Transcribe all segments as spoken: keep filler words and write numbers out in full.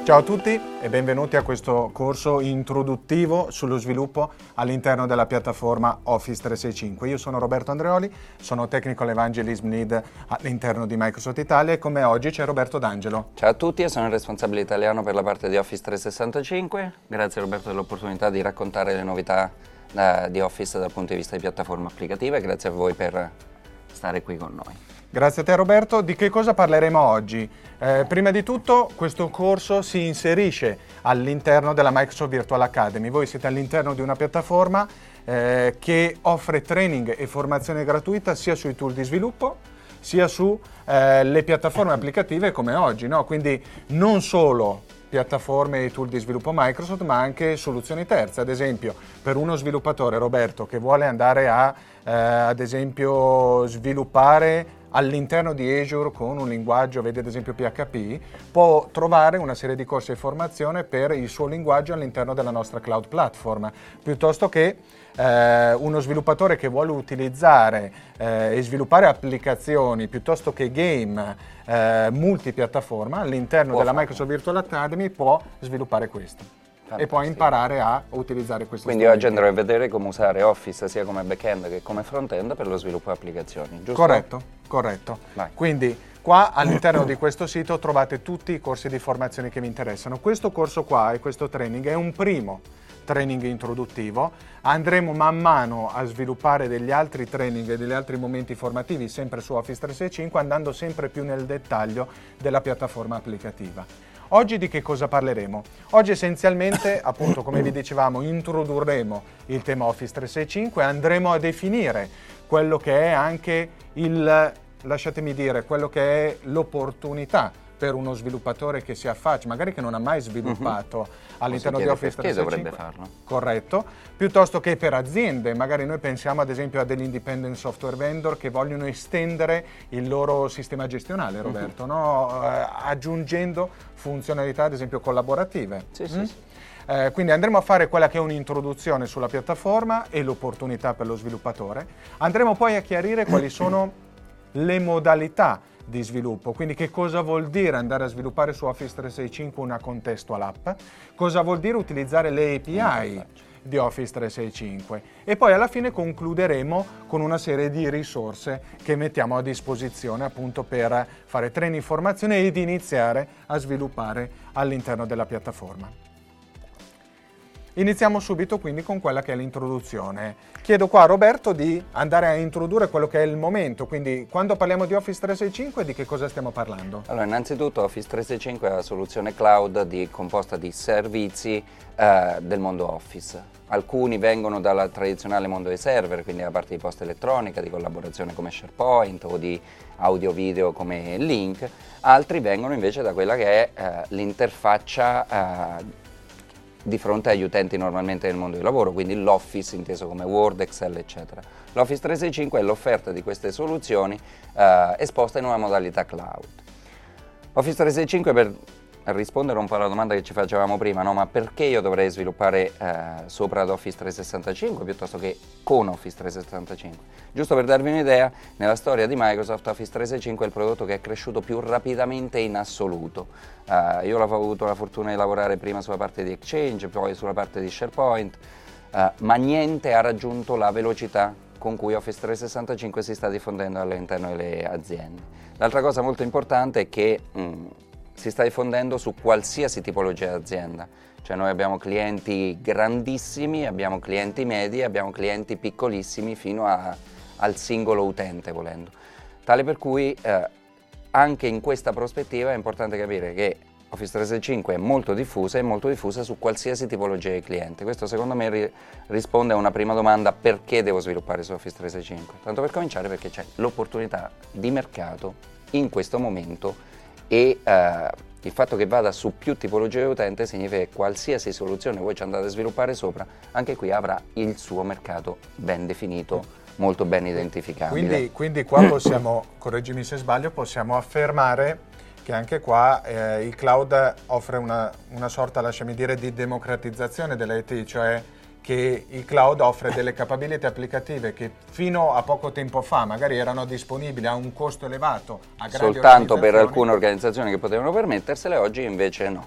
Ciao a tutti e benvenuti a questo corso introduttivo sullo sviluppo all'interno della piattaforma Office trecentosessantacinque. Io sono Roberto Andreoli, sono Technical Evangelism Lead all'interno di Microsoft Italia e con me oggi c'è Roberto D'Angelo. Ciao a tutti, io sono il responsabile italiano per la parte di Office trecentosessantacinque. Grazie Roberto dell'opportunità di raccontare le novità uh, di Office dal punto di vista di piattaforma applicativa e grazie a voi per stare qui con noi. Grazie a te Roberto. Di che cosa parleremo oggi? Eh, prima di tutto questo corso si inserisce all'interno della Microsoft Virtual Academy. Voi siete all'interno di una piattaforma eh, che offre training e formazione gratuita sia sui tool di sviluppo sia sulle eh, piattaforme applicative come oggi, no? Quindi non solo piattaforme e tool di sviluppo Microsoft, ma anche soluzioni terze. Ad esempio, per uno sviluppatore, Roberto, che vuole andare a, eh, ad esempio, sviluppare all'interno di Azure con un linguaggio, vedi ad esempio P H P, può trovare una serie di corsi e formazione per il suo linguaggio all'interno della nostra cloud platform, piuttosto che eh, uno sviluppatore che vuole utilizzare eh, e sviluppare applicazioni piuttosto che game eh, multipiattaforma all'interno può della farlo. Microsoft Virtual Academy può sviluppare questo. Fantastico. E poi imparare a utilizzare questi Quindi strumenti. Oggi andrò a vedere come usare Office sia come back-end che come front-end per lo sviluppo di applicazioni, giusto? Corretto, corretto. Vai. Quindi qua all'interno di questo sito trovate tutti i corsi di formazione che vi interessano. Questo corso qua e questo training è un primo training introduttivo. Andremo man mano a sviluppare degli altri training e degli altri momenti formativi sempre su Office trecentosessantacinque, andando sempre più nel dettaglio della piattaforma applicativa. Oggi di che cosa parleremo? Oggi essenzialmente, appunto, come vi dicevamo, introdurremo il tema Office trecentosessantacinque e andremo a definire quello che è anche il, lasciatemi dire, quello che è l'opportunità per uno sviluppatore che si affaccia, magari che non ha mai sviluppato uh-huh. all'interno di Office trecentosessantacinque. Perché dovrebbe farlo? Corretto, piuttosto che per aziende, magari noi pensiamo ad esempio a degli independent software vendor che vogliono estendere il loro sistema gestionale, Roberto, uh-huh. no? uh, aggiungendo funzionalità ad esempio collaborative. Sì, mm? sì, sì. Eh, quindi andremo a fare quella che è un'introduzione sulla piattaforma e l'opportunità per lo sviluppatore. Andremo poi a chiarire quali sono le modalità di sviluppo, quindi che cosa vuol dire andare a sviluppare su Office trecentosessantacinque una contextual app, cosa vuol dire utilizzare le A P I di Office trecentosessantacinque e poi alla fine concluderemo con una serie di risorse che mettiamo a disposizione appunto per fare training, formazione ed iniziare a sviluppare all'interno della piattaforma. Iniziamo subito quindi con quella che è l'introduzione. Chiedo qua a Roberto di andare a introdurre quello che è il momento, quindi quando parliamo di Office trecentosessantacinque di che cosa stiamo parlando? Allora, innanzitutto Office trecentosessantacinque è la soluzione cloud di, composta di servizi eh, del mondo Office. Alcuni vengono dal tradizionale mondo dei server, quindi la parte di posta elettronica, di collaborazione come SharePoint o di audio-video come Lync, altri vengono invece da quella che è eh, l'interfaccia eh, di fronte agli utenti normalmente nel mondo del lavoro, quindi l'Office inteso come Word, Excel, eccetera. L'Office trecentosessantacinque è l'offerta di queste soluzioni eh, esposta in una modalità cloud. Office trecentosessantacinque, per rispondere un po' alla domanda che ci facevamo prima, no? Ma perché io dovrei sviluppare eh, sopra ad Office trecentosessantacinque piuttosto che con Office trecentosessantacinque? Giusto per darvi un'idea, nella storia di Microsoft Office trecentosessantacinque è il prodotto che è cresciuto più rapidamente in assoluto. Uh, io ho avuto la fortuna di lavorare prima sulla parte di Exchange, poi sulla parte di SharePoint, uh, ma niente ha raggiunto la velocità con cui Office trecentosessantacinque si sta diffondendo all'interno delle aziende. L'altra cosa molto importante è che mh, si sta diffondendo su qualsiasi tipologia di azienda, cioè noi abbiamo clienti grandissimi, abbiamo clienti medi, abbiamo clienti piccolissimi fino a, al singolo utente volendo. Tale per cui eh, anche in questa prospettiva è importante capire che Office trecentosessantacinque è molto diffusa e molto diffusa su qualsiasi tipologia di cliente. Questo secondo me ri- risponde a una prima domanda: perché devo sviluppare su Office trecentosessantacinque? Tanto per cominciare perché c'è l'opportunità di mercato in questo momento e eh, il fatto che vada su più tipologie di utente significa che qualsiasi soluzione voi ci andate a sviluppare sopra, anche qui avrà il suo mercato ben definito, molto ben identificabile. Quindi, quindi qua possiamo, correggimi se sbaglio, possiamo affermare che anche qua eh, il cloud offre una, una sorta, lasciami dire, di democratizzazione dell'I T, cioè che il cloud offre delle capability applicative che fino a poco tempo fa magari erano disponibili a un costo elevato a grandi soltanto per alcune organizzazioni che potevano permettersele, oggi invece no.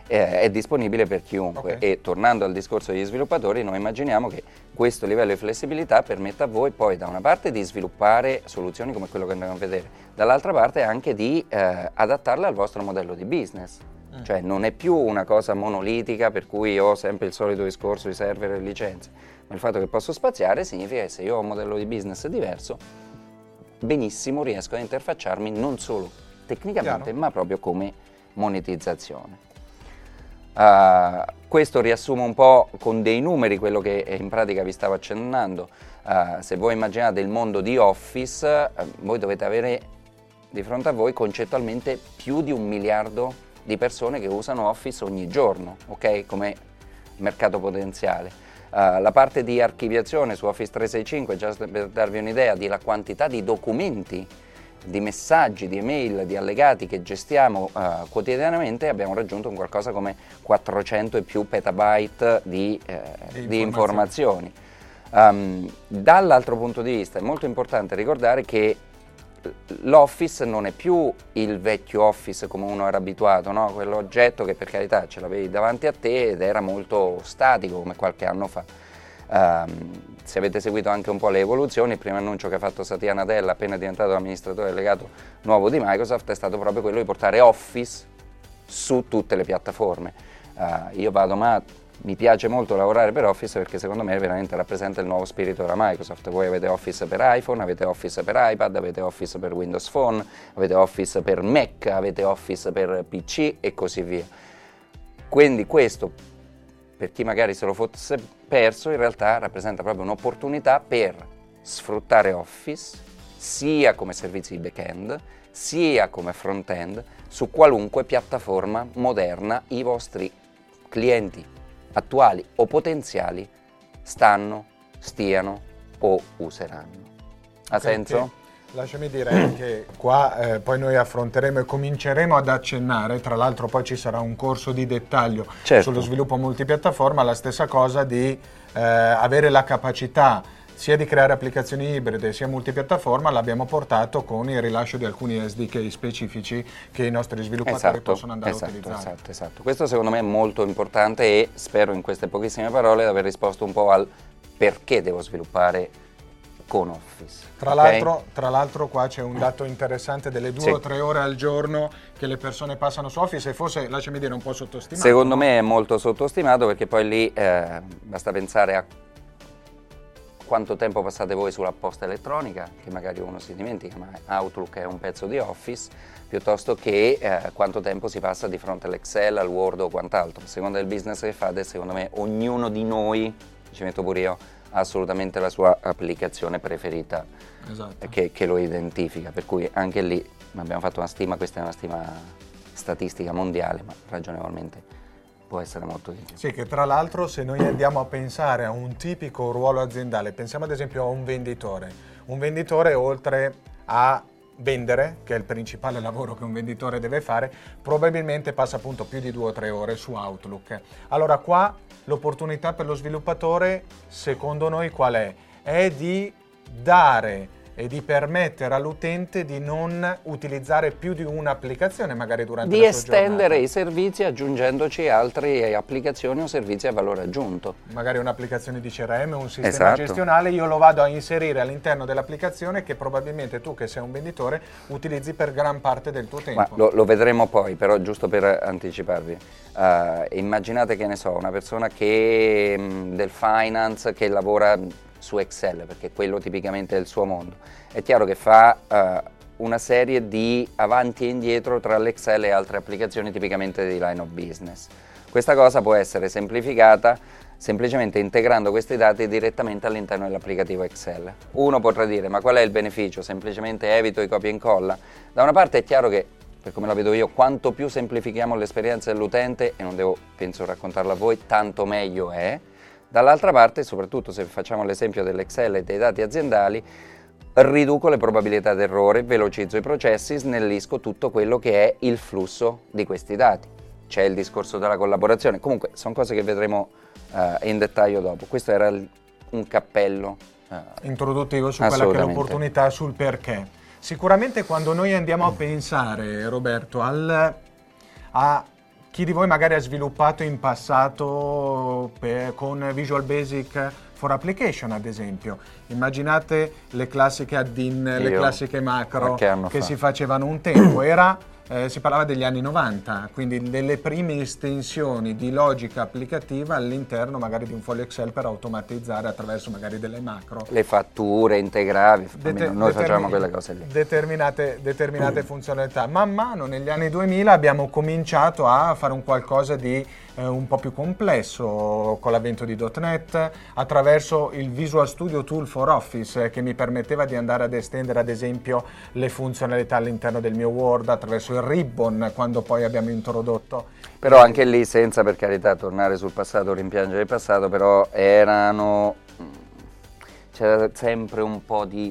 eh, è disponibile per chiunque. Okay. E tornando al discorso degli sviluppatori, noi immaginiamo che questo livello di flessibilità permetta a voi poi da una parte di sviluppare soluzioni come quello che andiamo a vedere, dall'altra parte anche di eh, adattarle al vostro modello di business. Mm. Cioè non è più una cosa monolitica per cui ho sempre il solito discorso di server e licenze, ma il fatto che posso spaziare significa che se io ho un modello di business diverso, benissimo riesco a interfacciarmi non solo tecnicamente, Chiaro. ma proprio come monetizzazione. Uh, questo riassume un po' con dei numeri quello che in pratica vi stavo accennando. Uh, se voi immaginate il mondo di Office, uh, voi dovete avere di fronte a voi concettualmente più di un miliardo di persone che usano Office ogni giorno, ok? Come mercato potenziale. Uh, la parte di archiviazione su Office trecentosessantacinque, già per darvi un'idea della quantità di documenti, di messaggi, di email, di allegati che gestiamo uh, quotidianamente, abbiamo raggiunto un qualcosa come quattrocento e più petabyte di, eh, di, di informazioni. informazioni. Um, dall'altro punto di vista è molto importante ricordare che l'Office non è più il vecchio Office come uno era abituato, no? Quell'oggetto che per carità ce l'avevi davanti a te ed era molto statico come qualche anno fa. Um, se avete seguito anche un po' le evoluzioni, il primo annuncio che ha fatto Satya Nadella appena diventato amministratore delegato nuovo di Microsoft è stato proprio quello di portare Office su tutte le piattaforme. Uh, io vado ma mi piace molto lavorare per Office perché secondo me veramente rappresenta il nuovo spirito della Microsoft. Voi avete Office per iPhone, avete Office per iPad, avete Office per Windows Phone, avete Office per Mac, avete Office per P C e così via. Quindi questo, per chi magari se lo fosse perso, in realtà rappresenta proprio un'opportunità per sfruttare Office sia come servizi di back-end, sia come front-end, su qualunque piattaforma moderna i vostri clienti attuali o potenziali stanno, stiano o useranno. Ha okay, senso? Okay. Lasciami dire che qua eh, poi noi affronteremo e cominceremo ad accennare, tra l'altro poi ci sarà un corso di dettaglio certo. sullo sviluppo multipiattaforma, la stessa cosa di eh, avere la capacità sia di creare applicazioni ibride sia multipiattaforma, l'abbiamo portato con il rilascio di alcuni S D K specifici che i nostri sviluppatori esatto, possono andare esatto, a utilizzare. Esatto, esatto. Questo secondo me è molto importante e spero in queste pochissime parole di aver risposto un po' al perché devo sviluppare con Office. Tra okay? l'altro, tra l'altro qua c'è un dato interessante delle due sì. o tre ore al giorno che le persone passano su Office e forse, lasciami dire, un po' sottostimato. Secondo no? me è molto sottostimato perché poi lì eh, basta pensare a quanto tempo passate voi sulla posta elettronica, che magari uno si dimentica, ma Outlook è un pezzo di Office, piuttosto che eh, quanto tempo si passa di fronte all'Excel, al Word o quant'altro. A seconda del business che fate, secondo me ognuno di noi, ci metto pure io, ha assolutamente la sua applicazione preferita esatto. che, che lo identifica, per cui anche lì abbiamo fatto una stima, questa è una stima statistica mondiale, ma ragionevolmente può essere molto di più. Sì, che tra l'altro se noi andiamo a pensare a un tipico ruolo aziendale, pensiamo ad esempio a un venditore. Un venditore oltre a vendere, che è il principale lavoro che un venditore deve fare, probabilmente passa appunto più di due o tre ore su Outlook. Allora qua l'opportunità per lo sviluppatore, secondo noi qual è? È di dare e di permettere all'utente di non utilizzare più di un'applicazione magari durante di la sua estendere giornata. i servizi aggiungendoci altre applicazioni o servizi a valore aggiunto. Magari un'applicazione di C R M, un sistema esatto. gestionale, io lo vado a inserire all'interno dell'applicazione che probabilmente tu che sei un venditore utilizzi per gran parte del tuo tempo. Ma lo, lo vedremo poi, però giusto per anticiparvi, uh, immaginate che ne so, una persona che mh, del finance che lavora su Excel, perché quello tipicamente è il suo mondo. È chiaro che fa uh, una serie di avanti e indietro tra l'Excel e altre applicazioni tipicamente di line of business. Questa cosa può essere semplificata semplicemente integrando questi dati direttamente all'interno dell'applicativo Excel. Uno potrà dire, ma qual è il beneficio? Semplicemente evito i copia e incolla? Da una parte è chiaro che, per come la vedo io, quanto più semplifichiamo l'esperienza dell'utente, e non devo, penso, raccontarla a voi, tanto meglio è. Dall'altra parte, soprattutto se facciamo l'esempio dell'Excel e dei dati aziendali, riduco le probabilità d'errore, velocizzo i processi, snellisco tutto quello che è il flusso di questi dati. C'è il discorso della collaborazione, comunque sono cose che vedremo uh, in dettaglio dopo. Questo era il, un cappello uh, introduttivo su quella che è l'opportunità, sul perché. Sicuramente quando noi andiamo a pensare, Roberto, al, a chi di voi magari ha sviluppato in passato per, con Visual Basic for Application, ad esempio. Immaginate le classiche add-in, le classiche macro che fa? si facevano un tempo. Era, eh, si parlava degli anni novanta, quindi delle prime estensioni di logica applicativa all'interno magari di un foglio Excel per automatizzare attraverso magari delle macro. Le fatture integravi, Deter- noi facevamo determin- quelle cose lì. Determinate, determinate funzionalità. Man mano negli anni duemila abbiamo cominciato a fare un qualcosa di eh, un po' più complesso con l'avvento di .dot net, attraverso il Visual Studio Tool for Office eh, che mi permetteva di andare ad estendere ad esempio le funzionalità all'interno del mio Word, attraverso il Ribbon quando poi abbiamo introdotto. Però anche lì, senza per carità tornare sul passato o rimpiangere il passato, però erano, c'era sempre un po' di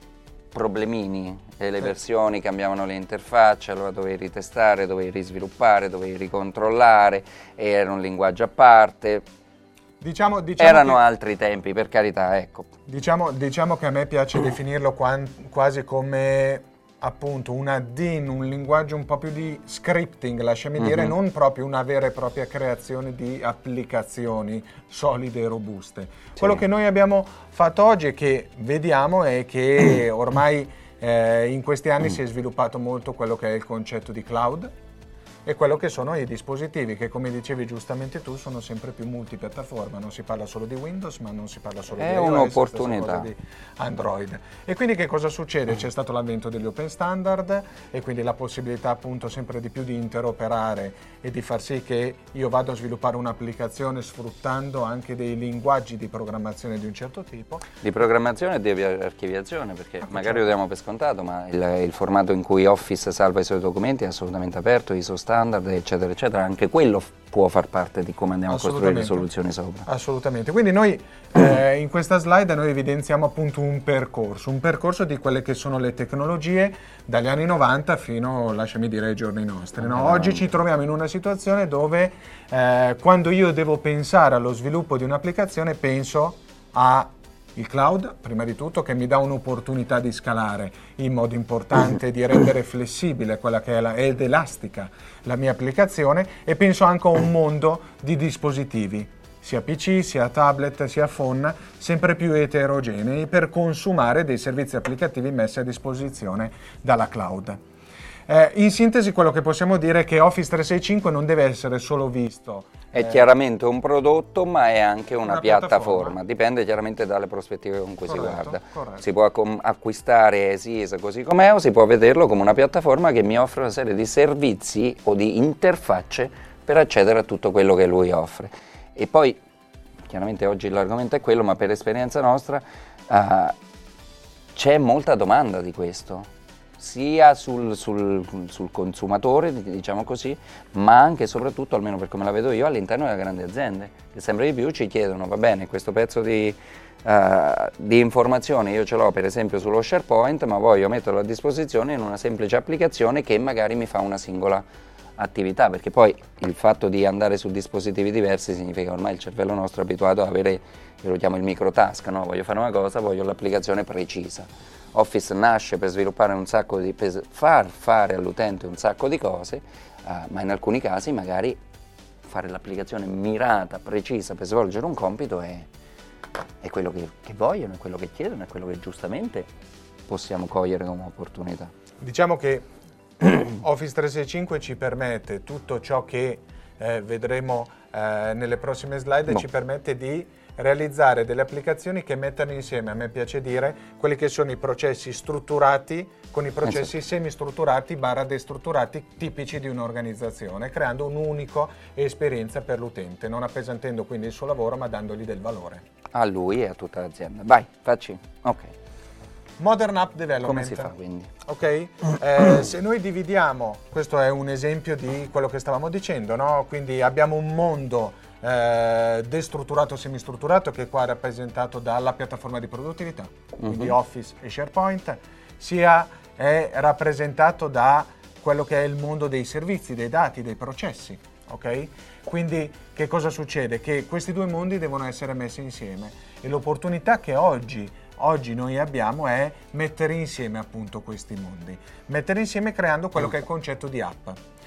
problemini e le versioni cambiavano le interfacce, allora dovevi ritestare, dovevi risviluppare, dovevi ricontrollare, era un linguaggio a parte. Diciamo, diciamo erano che, altri tempi, per carità, ecco. Diciamo, diciamo che a me piace definirlo quan, quasi come appunto un add-in, un linguaggio un po' più di scripting, lasciami dire, Mm-hmm. non proprio una vera e propria creazione di applicazioni solide e robuste. Sì. Quello che noi abbiamo fatto oggi e che vediamo è che ormai eh, in questi anni si è sviluppato molto quello che è il concetto di cloud e quello che sono i dispositivi che, come dicevi giustamente tu, sono sempre più multipiattaforma. Non si parla solo di Windows, ma non si parla solo È di iOS, un'opportunità. di Android. E quindi che cosa succede? C'è stato l'avvento degli open standard e quindi la possibilità appunto sempre di più di interoperare e di far sì che io vado a sviluppare un'applicazione sfruttando anche dei linguaggi di programmazione di un certo tipo. Di programmazione e di archiviazione, perché ah, magari certo. Lo diamo per scontato, ma il, il formato in cui Office salva i suoi documenti è assolutamente aperto, I S O standard, eccetera, eccetera. Anche quello può far parte di come andiamo a costruire le soluzioni sopra. Assolutamente. Quindi noi eh, in questa slide noi evidenziamo appunto un percorso, un percorso di quelle che sono le tecnologie dagli anni novanta fino, lasciami dire, ai giorni nostri. No? Oggi ci troviamo in una situazione dove eh, quando io devo pensare allo sviluppo di un'applicazione penso a il cloud, prima di tutto, che mi dà un'opportunità di scalare in modo importante, di rendere flessibile quella che è la, ed elastica la mia applicazione, e penso anche a un mondo di dispositivi, sia P C, sia tablet, sia phone, sempre più eterogenei per consumare dei servizi applicativi messi a disposizione dalla cloud. Eh, in sintesi quello che possiamo dire è che Office trecentosessantacinque non deve essere solo visto. È eh, chiaramente un prodotto, ma è anche una, una piattaforma. piattaforma, dipende chiaramente dalle prospettive con cui corretto, si guarda. Corretto. Si può acquistare as is così com'è o si può vederlo come una piattaforma che mi offre una serie di servizi o di interfacce per accedere a tutto quello che lui offre. E poi, chiaramente oggi l'argomento è quello, ma per esperienza nostra uh, c'è molta domanda di questo. Sia sul, sul, sul consumatore, diciamo così, ma anche e soprattutto, almeno per come la vedo io, all'interno delle grandi aziende, che sempre di più ci chiedono, va bene, questo pezzo di, uh, di informazioni io ce l'ho per esempio sullo SharePoint, ma voglio metterlo a disposizione in una semplice applicazione che magari mi fa una singola attività, perché poi il fatto di andare su dispositivi diversi significa ormai il cervello nostro è abituato ad avere, io lo chiamo il microtask, no? Voglio fare una cosa, voglio l'applicazione precisa. Office nasce per sviluppare un sacco di, per far fare all'utente un sacco di cose, uh, ma in alcuni casi magari fare l'applicazione mirata, precisa per svolgere un compito è, è quello che, che vogliono, è quello che chiedono, è quello che giustamente possiamo cogliere come opportunità. Diciamo che Office trecentosessantacinque ci permette tutto ciò che eh, vedremo eh, nelle prossime slide, no. Ci permette di realizzare delle applicazioni che mettano insieme, a me piace dire, quelli che sono i processi strutturati con i processi esatto. semistrutturati barra destrutturati tipici di un'organizzazione, creando un'unica esperienza per l'utente, non appesantendo quindi il suo lavoro ma dandogli del valore. A lui e a tutta l'azienda. Vai, facci. Ok. Modern App Development. Come si fa quindi? Ok, eh, se noi dividiamo, questo è un esempio di quello che stavamo dicendo, no? Quindi abbiamo un mondo eh, destrutturato, semistrutturato, che qua è rappresentato dalla piattaforma di produttività, quindi uh-huh. Office e SharePoint, sia è rappresentato da quello che è il mondo dei servizi, dei dati, dei processi. Ok? Quindi che cosa succede? Che questi due mondi devono essere messi insieme e l'opportunità che oggi Oggi noi abbiamo è mettere insieme appunto questi mondi, mettere insieme creando quello che è il concetto di app.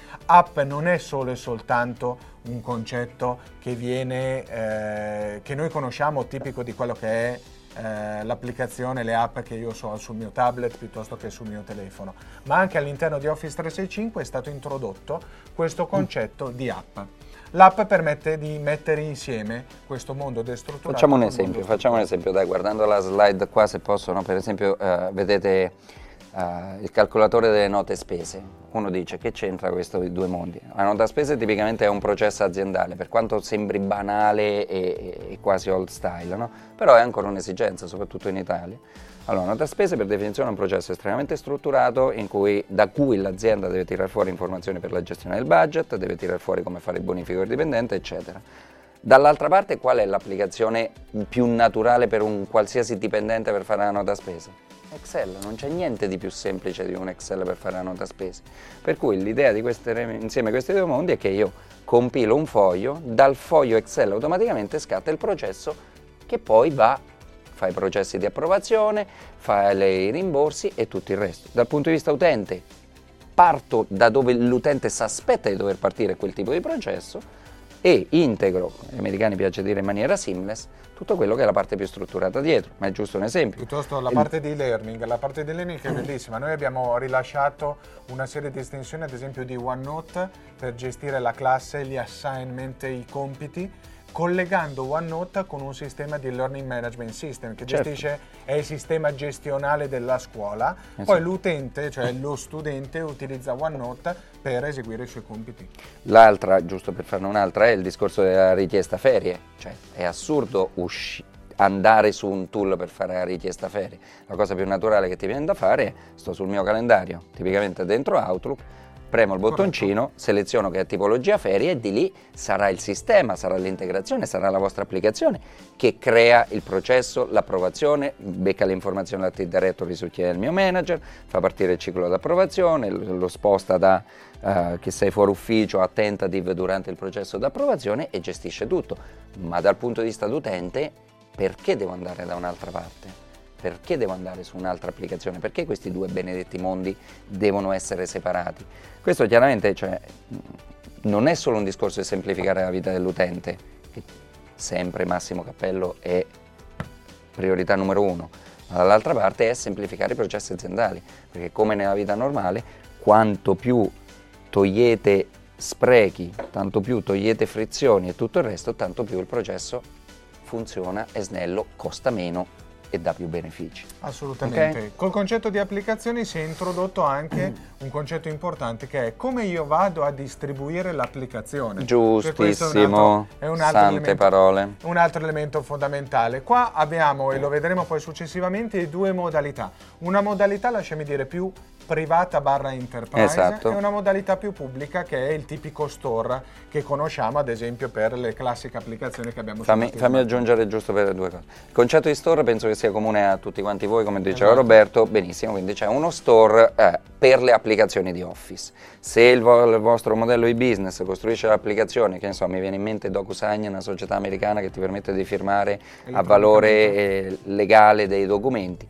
App non è solo e soltanto un concetto che viene, eh, che noi conosciamo, tipico di quello che è eh, l'applicazione, le app che io so sul mio tablet piuttosto che sul mio telefono, ma anche all'interno di Office trecentosessantacinque è stato introdotto questo concetto mm. di app. L'app permette di mettere insieme questo mondo destrutturato. Facciamo un esempio, facciamo un esempio, dai, guardando la slide qua, se posso, no? Per esempio, eh, vedete eh, il calcolatore delle note spese. Uno dice, che c'entra questi due mondi? La nota spese tipicamente è un processo aziendale, per quanto sembri banale e, e quasi old style, no? Però è ancora un'esigenza, soprattutto in Italia. Allora, nota spese per definizione è un processo estremamente strutturato in cui, da cui l'azienda deve tirare fuori informazioni per la gestione del budget, deve tirare fuori come fare il bonifico del dipendente, eccetera. Dall'altra parte, qual è l'applicazione più naturale per un qualsiasi dipendente per fare la nota spese? Excel, non c'è niente di più semplice di un Excel per fare la nota spese. Per cui l'idea di queste, insieme questi due mondi è che io compilo un foglio, dal foglio Excel automaticamente scatta il processo che poi va, fa i processi di approvazione, fa i rimborsi e tutto il resto. Dal punto di vista utente, parto da dove l'utente si aspetta di dover partire quel tipo di processo e integro, agli americani piace dire in maniera seamless, tutto quello che è la parte più strutturata dietro, ma è giusto un esempio. Piuttosto la parte di learning, la parte di learning è bellissima. Noi abbiamo rilasciato una serie di estensioni, ad esempio di OneNote, per gestire la classe, gli assignment e i compiti, collegando OneNote con un sistema di Learning Management System che Certo. gestisce, è il sistema gestionale della scuola, Esatto. poi l'utente, cioè lo studente, utilizza OneNote per eseguire i suoi compiti. L'altra, giusto per farne un'altra, è il discorso della richiesta ferie, cioè è assurdo usci- andare su un tool per fare la richiesta ferie. La cosa più naturale che ti viene da fare è, sto sul mio calendario, tipicamente dentro Outlook, premo il bottoncino, Corretto. seleziono che è tipologia ferie e di lì sarà il sistema, sarà l'integrazione, sarà la vostra applicazione che crea il processo, l'approvazione, becca le informazioni dall'Active Directory su chi è il mio manager, fa partire il ciclo d'approvazione, lo sposta da uh, che sei fuori ufficio a tentative durante il processo d'approvazione e gestisce tutto. Ma dal punto di vista d'utente, perché devo andare da un'altra parte? Perché devo andare su un'altra applicazione? Perché questi due benedetti mondi devono essere separati? Questo chiaramente, cioè, non è solo un discorso di semplificare la vita dell'utente, che sempre massimo cappello è priorità numero uno, ma dall'altra parte è semplificare i processi aziendali, perché come nella vita normale, quanto più togliete sprechi, tanto più togliete frizioni e tutto il resto, tanto più il processo funziona, è snello, costa meno e dà più benefici. Assolutamente. Okay? Col concetto di applicazioni si è introdotto anche un concetto importante che è come io vado a distribuire l'applicazione. Giustissimo, è un altro, è un altro sante elemento, parole. un altro elemento fondamentale. Qua abbiamo, e lo vedremo poi successivamente, due modalità. Una modalità, lasciami dire, più privata barra enterprise, Esatto. e una modalità più pubblica che è il tipico store che conosciamo ad esempio per le classiche applicazioni che abbiamo Fammi, fammi aggiungere giusto per due cose. Il concetto di store penso che sia comune a tutti quanti voi, come diceva esatto. Roberto, benissimo, quindi c'è uno store eh, per le applicazioni di Office. Se il, vo- il vostro modello di business costruisce l'applicazione, che ne so, mi viene in mente DocuSign, una società americana che ti permette di firmare a valore eh, legale dei documenti,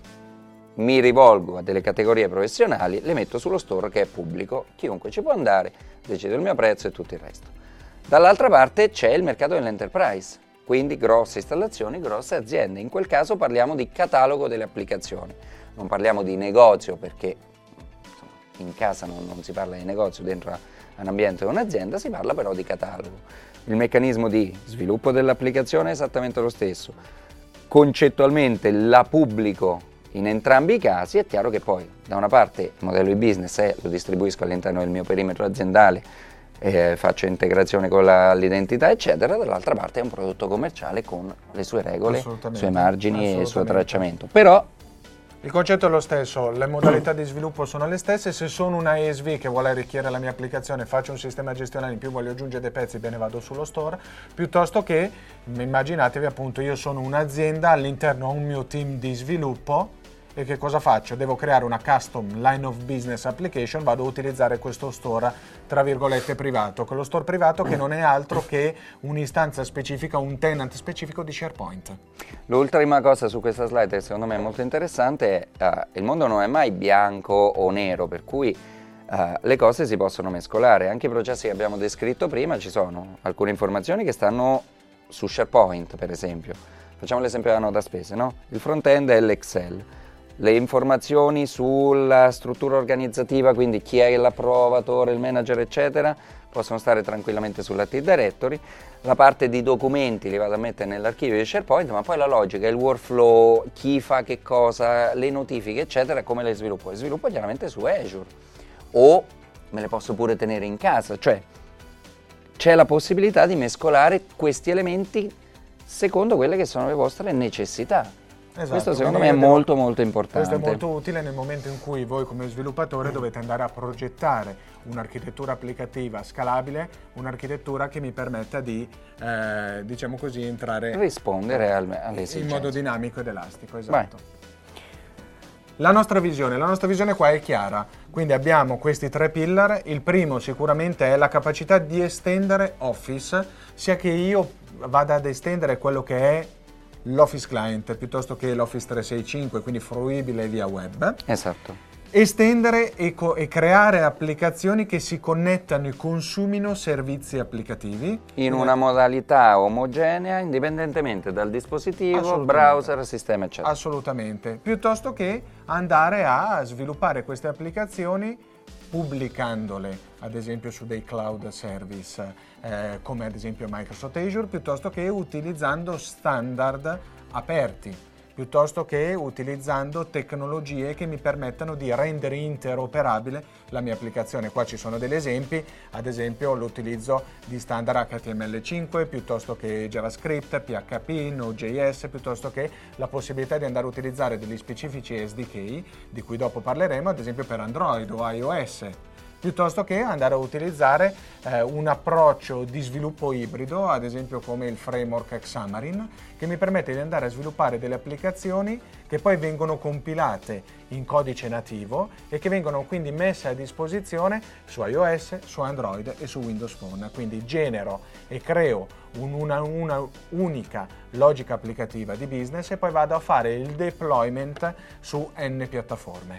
mi rivolgo a delle categorie professionali, le metto sullo store che è pubblico, chiunque ci può andare, decido il mio prezzo e tutto il resto. Dall'altra parte c'è il mercato dell'enterprise, quindi grosse installazioni, grosse aziende. In quel caso parliamo di catalogo delle applicazioni, non parliamo di negozio perché insomma, in casa non, non si parla di negozio, dentro a un ambiente o un'azienda si parla però di catalogo. Il meccanismo di sviluppo dell'applicazione è esattamente lo stesso. Concettualmente la pubblico in entrambi i casi, è chiaro che poi da una parte il modello di business è lo distribuisco all'interno del mio perimetro aziendale, eh, faccio integrazione con la, l'identità eccetera, dall'altra parte è un prodotto commerciale con le sue regole, i suoi margini e il suo tracciamento. Però il concetto è lo stesso, le modalità di sviluppo sono le stesse. Se sono una E S V che vuole arricchire la mia applicazione, faccio un sistema gestionale in più, voglio aggiungere dei pezzi, bene, vado sullo store, piuttosto che, immaginatevi appunto, io sono un'azienda, all'interno ho un mio team di sviluppo e che cosa faccio? Devo creare una custom line of business application, vado a utilizzare questo store tra virgolette privato, quello store privato che non è altro che un'istanza specifica, un tenant specifico di SharePoint. L'ultima cosa su questa slide che secondo me è molto interessante è uh, il mondo non è mai bianco o nero, per cui uh, Uh, le cose si possono mescolare. Anche i processi che abbiamo descritto prima, ci sono alcune informazioni che stanno su SharePoint, per esempio. Facciamo l'esempio della nota spese, no? Il front-end è l'Excel. Le informazioni sulla struttura organizzativa, quindi chi è l'approvatore, il manager, eccetera, possono stare tranquillamente sull'Active Directory. La parte di documenti li vado a mettere nell'archivio di SharePoint, ma poi la logica, il workflow, chi fa che cosa, le notifiche, eccetera, come le sviluppo? Le sviluppo chiaramente su Azure. O me le posso pure tenere in casa, cioè c'è la possibilità di mescolare questi elementi secondo quelle che sono le vostre necessità. Esatto, questo secondo me è devo, molto molto importante. Questo è molto utile nel momento in cui voi come sviluppatore dovete andare a progettare un'architettura applicativa scalabile, un'architettura che mi permetta di, eh, diciamo così, entrare... rispondere alle, alle esigenze. In modo dinamico ed elastico, esatto. Vai. La nostra visione, la nostra visione qua è chiara, quindi abbiamo questi tre pillar. Il primo sicuramente è la capacità di estendere Office, sia che io vada ad estendere quello che è l'Office Client piuttosto che l'Office trecentosessantacinque, quindi fruibile via web. Esatto. Estendere e, co- e creare applicazioni che si connettano e consumino servizi applicativi. In una modalità omogenea, indipendentemente dal dispositivo, browser, sistema, eccetera. Assolutamente. Piuttosto che andare a sviluppare queste applicazioni pubblicandole, ad esempio su dei cloud service, eh, come ad esempio Microsoft Azure, piuttosto che utilizzando standard aperti, piuttosto che utilizzando tecnologie che mi permettano di rendere interoperabile la mia applicazione. Qua ci sono degli esempi, ad esempio l'utilizzo di standard H T M L cinque, piuttosto che JavaScript, P H P, Node.js, piuttosto che la possibilità di andare a utilizzare degli specifici S D K, di cui dopo parleremo, ad esempio per Android o iOS, piuttosto che andare a utilizzare eh, un approccio di sviluppo ibrido, ad esempio come il framework Xamarin, che mi permette di andare a sviluppare delle applicazioni che poi vengono compilate in codice nativo e che vengono quindi messe a disposizione su iOS, su Android e su Windows Phone. Quindi genero e creo un, una, una unica logica applicativa di business e poi vado a fare il deployment su N piattaforme.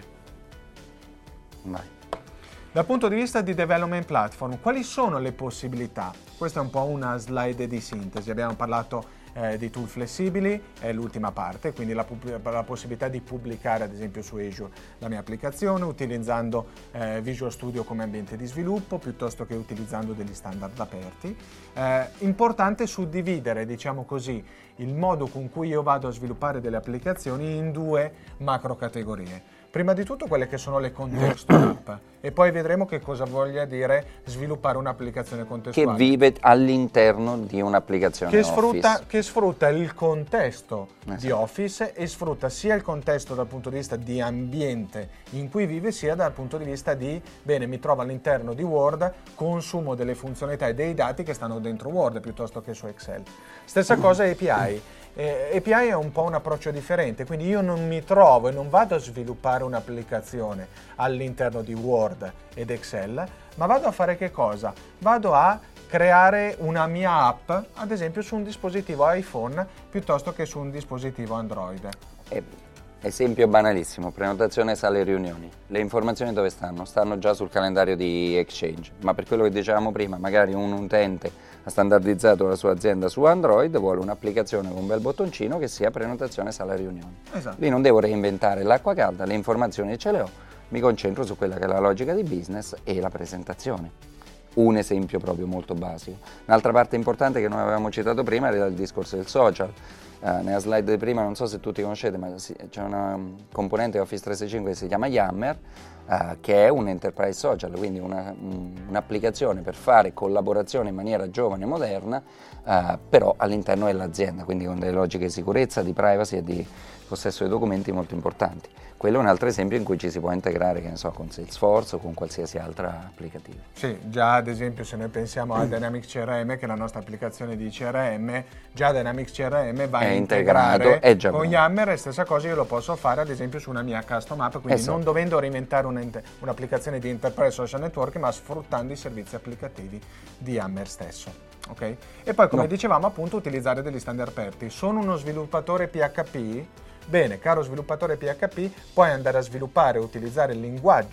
Vai. Dal punto di vista di development platform, quali sono le possibilità? Questa è un po' una slide di sintesi. Abbiamo parlato eh, di tool flessibili, è l'ultima parte, quindi la, la possibilità di pubblicare ad esempio su Azure la mia applicazione, utilizzando eh, Visual Studio come ambiente di sviluppo, piuttosto che utilizzando degli standard aperti. Eh, importante suddividere, diciamo così, il modo con cui io vado a sviluppare delle applicazioni in due macro categorie. Prima di tutto quelle che sono le context app e poi vedremo che cosa voglia dire sviluppare un'applicazione contestuale. Che vive all'interno di un'applicazione che Office. Sfrutta, che sfrutta il contesto esatto. di Office e sfrutta sia il contesto dal punto di vista di ambiente in cui vive, sia dal punto di vista di, bene, mi trovo all'interno di Word, consumo delle funzionalità e dei dati che stanno dentro Word piuttosto che su Excel. Stessa cosa A P I. Eh, A P I è un po' un approccio differente, quindi io non mi trovo e non vado a sviluppare un'applicazione all'interno di Word ed Excel, ma vado a fare che cosa? Vado a creare una mia app, ad esempio su un dispositivo iPhone piuttosto che su un dispositivo Android. Eh, esempio banalissimo, prenotazione sale riunioni. Le informazioni dove stanno? Stanno già sul calendario di Exchange, ma per quello che dicevamo prima, magari un utente ha standardizzato la sua azienda su Android, vuole un'applicazione con un bel bottoncino che sia prenotazione sala riunioni. Esatto. Lì non devo reinventare l'acqua calda, le informazioni ce le ho, mi concentro su quella che è la logica di business e la presentazione. Un esempio proprio molto basico. Un'altra parte importante che noi avevamo citato prima era il discorso del social. Uh, nella slide di prima, non so se tutti conoscete, ma si, c'è una componente Office trecentosessantacinque che si chiama Yammer, uh, che è un enterprise social, quindi una, un, un'applicazione per fare collaborazione in maniera giovane e moderna, uh, però all'interno dell'azienda, quindi con delle logiche di sicurezza, di privacy e di possesso dei documenti molto importanti. Quello è un altro esempio in cui ci si può integrare, che ne so, con Salesforce o con qualsiasi altra applicativa. Sì, già ad esempio se noi pensiamo a Dynamics C R M, che è la nostra applicazione di C R M, già Dynamics C R M va è a integrare è già con bravo. Yammer, e stessa cosa io lo posso fare ad esempio su una mia custom app, quindi esatto. non dovendo reinventare un'applicazione di Enterprise Social Network, ma sfruttando i servizi applicativi di Yammer stesso. Okay? E poi, come no. dicevamo, appunto, utilizzare degli standard aperti. Sono uno sviluppatore P H P? Bene, caro sviluppatore P H P, puoi andare a sviluppare e utilizzare il linguaggio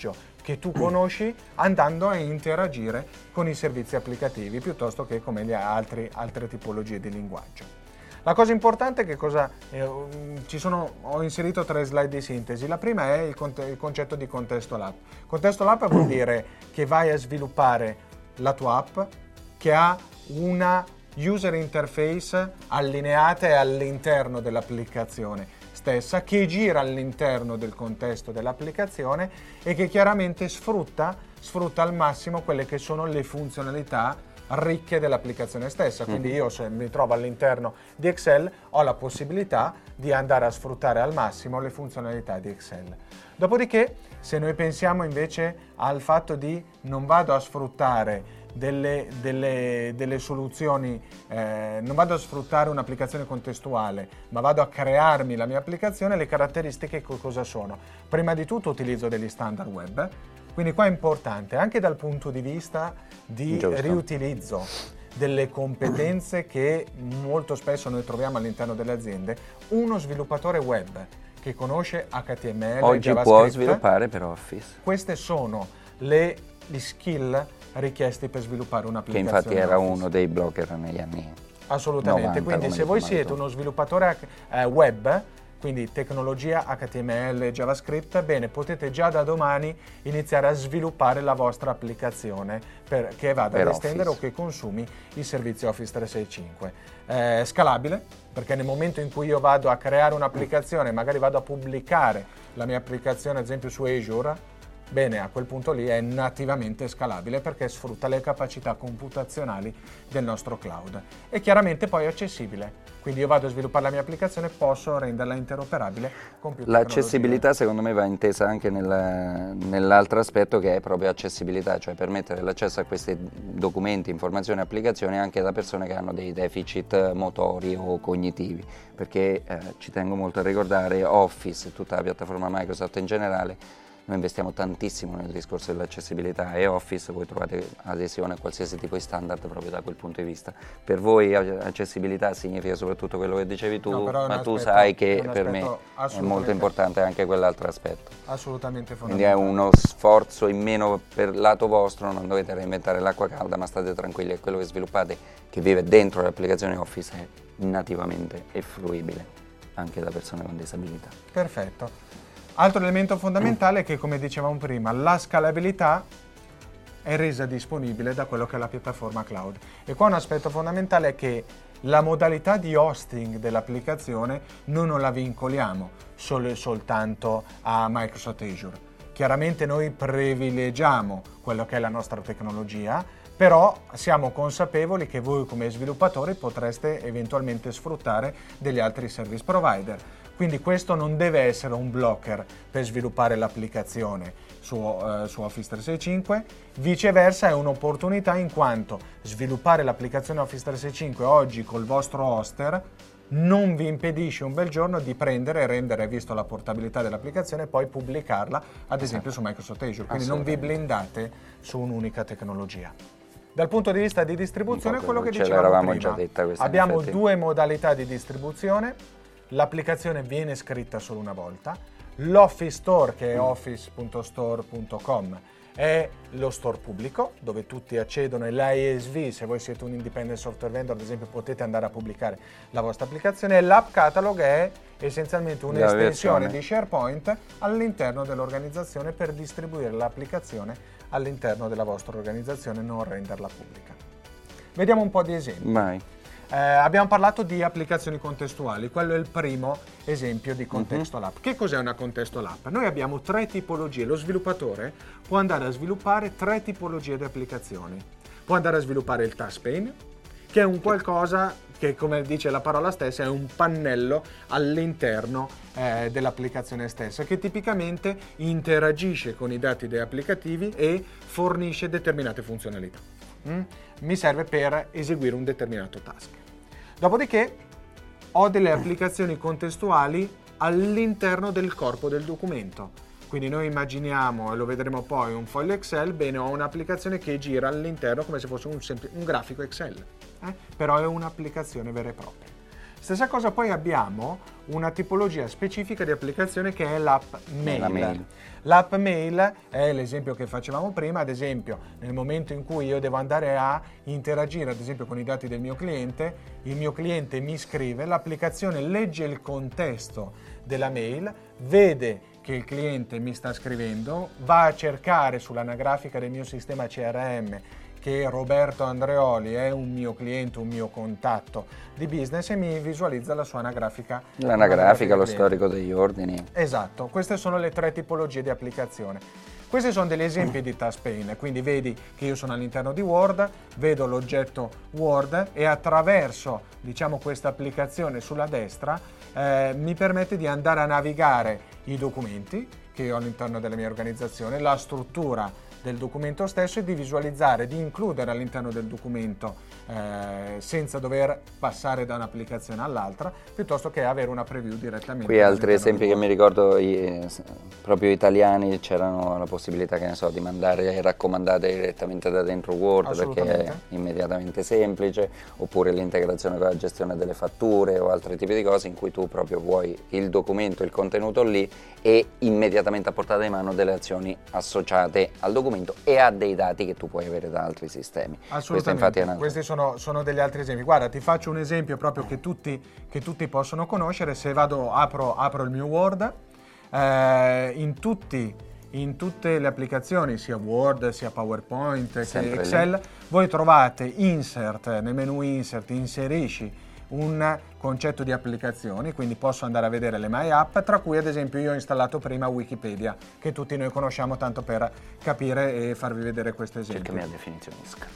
che tu conosci andando a interagire con i servizi applicativi piuttosto che come le altri, altre tipologie di linguaggio. La cosa importante è che cosa, eh, ci sono, ho inserito tre slide di sintesi. La prima è il, conte, il concetto di contesto lab. Contesto lab vuol dire che vai a sviluppare la tua app che ha una user interface allineata all'interno dell'applicazione stessa, che gira all'interno del contesto dell'applicazione e che chiaramente sfrutta, sfrutta al massimo quelle che sono le funzionalità ricche dell'applicazione stessa. Quindi io, se mi trovo all'interno di Excel, ho la possibilità di andare a sfruttare al massimo le funzionalità di Excel. Dopodiché, se noi pensiamo invece al fatto di non vado a sfruttare Delle, delle, delle soluzioni, eh, non vado a sfruttare un'applicazione contestuale, ma vado a crearmi la mia applicazione, le caratteristiche cosa sono? Prima di tutto utilizzo degli standard web, quindi qua è importante anche dal punto di vista di Giusto. riutilizzo delle competenze che molto spesso noi troviamo all'interno delle aziende. Uno sviluppatore web che conosce H T M L, oggi JavaScript, può sviluppare per Office. Queste sono le, gli skill richiesti per sviluppare un'applicazione. Che infatti era Office. uno dei blocker negli anni Assolutamente, novanta, quindi se voi chiamato. siete uno sviluppatore eh, web, quindi tecnologia H T M L, JavaScript, bene, potete già da domani iniziare a sviluppare la vostra applicazione per, che vada per ad estendere Office. o che consumi i servizi Office trecentosessantacinque. Eh, scalabile, perché nel momento in cui io vado a creare un'applicazione, magari vado a pubblicare la mia applicazione ad esempio su Azure, bene, a quel punto lì è nativamente scalabile perché sfrutta le capacità computazionali del nostro cloud. E chiaramente poi è accessibile, quindi io vado a sviluppare la mia applicazione, posso renderla interoperabile con più tecnologie. L'accessibilità secondo me va intesa anche nel, nell'altro aspetto, che è proprio accessibilità, cioè permettere l'accesso a questi documenti, informazioni e applicazioni anche da persone che hanno dei deficit motori o cognitivi, perché eh, ci tengo molto a ricordare Office e tutta la piattaforma Microsoft in generale. Noi investiamo tantissimo nel discorso dell'accessibilità e Office voi trovate adesione a qualsiasi tipo di standard proprio da quel punto di vista. Per voi accessibilità significa soprattutto quello che dicevi tu, no, ma aspetto, tu sai che per me è molto importante anche quell'altro aspetto. Assolutamente Quindi fondamentale. è uno sforzo in meno per lato vostro, non dovete reinventare l'acqua calda, ma state tranquilli, è quello che sviluppate, che vive dentro l'applicazione Office, è nativamente e fruibile anche da persone con disabilità. Perfetto. Altro elemento fondamentale è che, come dicevamo prima, la scalabilità è resa disponibile da quello che è la piattaforma cloud. E qua un aspetto fondamentale è che la modalità di hosting dell'applicazione noi non la vincoliamo solo e soltanto a Microsoft Azure. Chiaramente noi privilegiamo quello che è la nostra tecnologia, però siamo consapevoli che voi come sviluppatori potreste eventualmente sfruttare degli altri service provider. Quindi questo non deve essere un blocker per sviluppare l'applicazione su, uh, su Office trecentosessantacinque, viceversa è un'opportunità in quanto sviluppare l'applicazione Office trecentosessantacinque oggi col vostro hoster non vi impedisce un bel giorno di prendere e rendere, visto la portabilità dell'applicazione, e poi pubblicarla ad esempio su Microsoft Azure, quindi non vi blindate su un'unica tecnologia. Dal punto di vista di distribuzione, quello che dicevamo prima, già detta questa, abbiamo due modalità di distribuzione. L'applicazione viene scritta solo una volta, l'Office Store, che è office punto store punto com, è lo store pubblico dove tutti accedono, e l'I S V, se voi siete un independent software vendor ad esempio, potete andare a pubblicare la vostra applicazione, e l'App Catalog è essenzialmente un'estensione di SharePoint all'interno dell'organizzazione per distribuire l'applicazione all'interno della vostra organizzazione e non renderla pubblica. Vediamo un po' di esempi. Mai. Eh, abbiamo parlato di applicazioni contestuali, quello è il primo esempio di contextual app. Che cos'è una contextual app? Noi abbiamo tre tipologie, lo sviluppatore può andare a sviluppare tre tipologie di applicazioni. Può andare a sviluppare il task pane, che è un qualcosa che, come dice la parola stessa, è un pannello all'interno eh, dell'applicazione stessa, che tipicamente interagisce con i dati dei applicativi e fornisce determinate funzionalità. Mm? Mi serve per eseguire un determinato task. Dopodiché ho delle applicazioni contestuali all'interno del corpo del documento. Quindi noi immaginiamo, e lo vedremo poi, un foglio Excel, bene, ho un'applicazione che gira all'interno come se fosse un, sempl- un grafico Excel, eh? Però è un'applicazione vera e propria. Stessa cosa poi abbiamo una tipologia specifica di applicazione che è l'app mail. La mail. L'app mail è l'esempio che facevamo prima, ad esempio nel momento in cui io devo andare a interagire ad esempio con i dati del mio cliente, il mio cliente mi scrive, l'applicazione legge il contesto della mail, vede che il cliente mi sta scrivendo, va a cercare sull'anagrafica del mio sistema C R M che Roberto Andreoli è un mio cliente, un mio contatto di business e mi visualizza la sua anagrafica. L'anagrafica, lo storico degli ordini. Esatto, queste sono le tre tipologie di applicazione. Questi sono degli esempi di task pane, quindi vedi che io sono all'interno di Word, vedo l'oggetto Word e attraverso, diciamo, questa applicazione sulla destra eh, mi permette di andare a navigare i documenti che ho all'interno della mia organizzazione, la struttura del documento stesso e di visualizzare, di includere all'interno del documento eh, senza dover passare da un'applicazione all'altra, piuttosto che avere una preview direttamente. Qui altri esempi che mi ricordo, i, proprio italiani, c'erano la possibilità, che ne so, di mandare raccomandate direttamente da dentro Word perché è immediatamente semplice, oppure l'integrazione con la gestione delle fatture o altri tipi di cose in cui tu proprio vuoi il documento, il contenuto lì e immediatamente a portata di mano delle azioni associate al documento e ha dei dati che tu puoi avere da altri sistemi. Assolutamente, una... questi sono, sono degli altri esempi. Guarda, ti faccio un esempio proprio che tutti, che tutti possono conoscere. Se vado, apro, apro il mio Word, eh, in, tutti, in tutte le applicazioni, sia Word, sia PowerPoint, sempre che Excel, lì. Voi trovate Insert, nel menu Insert, inserisci un concetto di applicazioni, quindi posso andare a vedere le My App, tra cui ad esempio io ho installato prima Wikipedia, che tutti noi conosciamo, tanto per capire e farvi vedere questo esempio. Cercami la definizione di Scrum.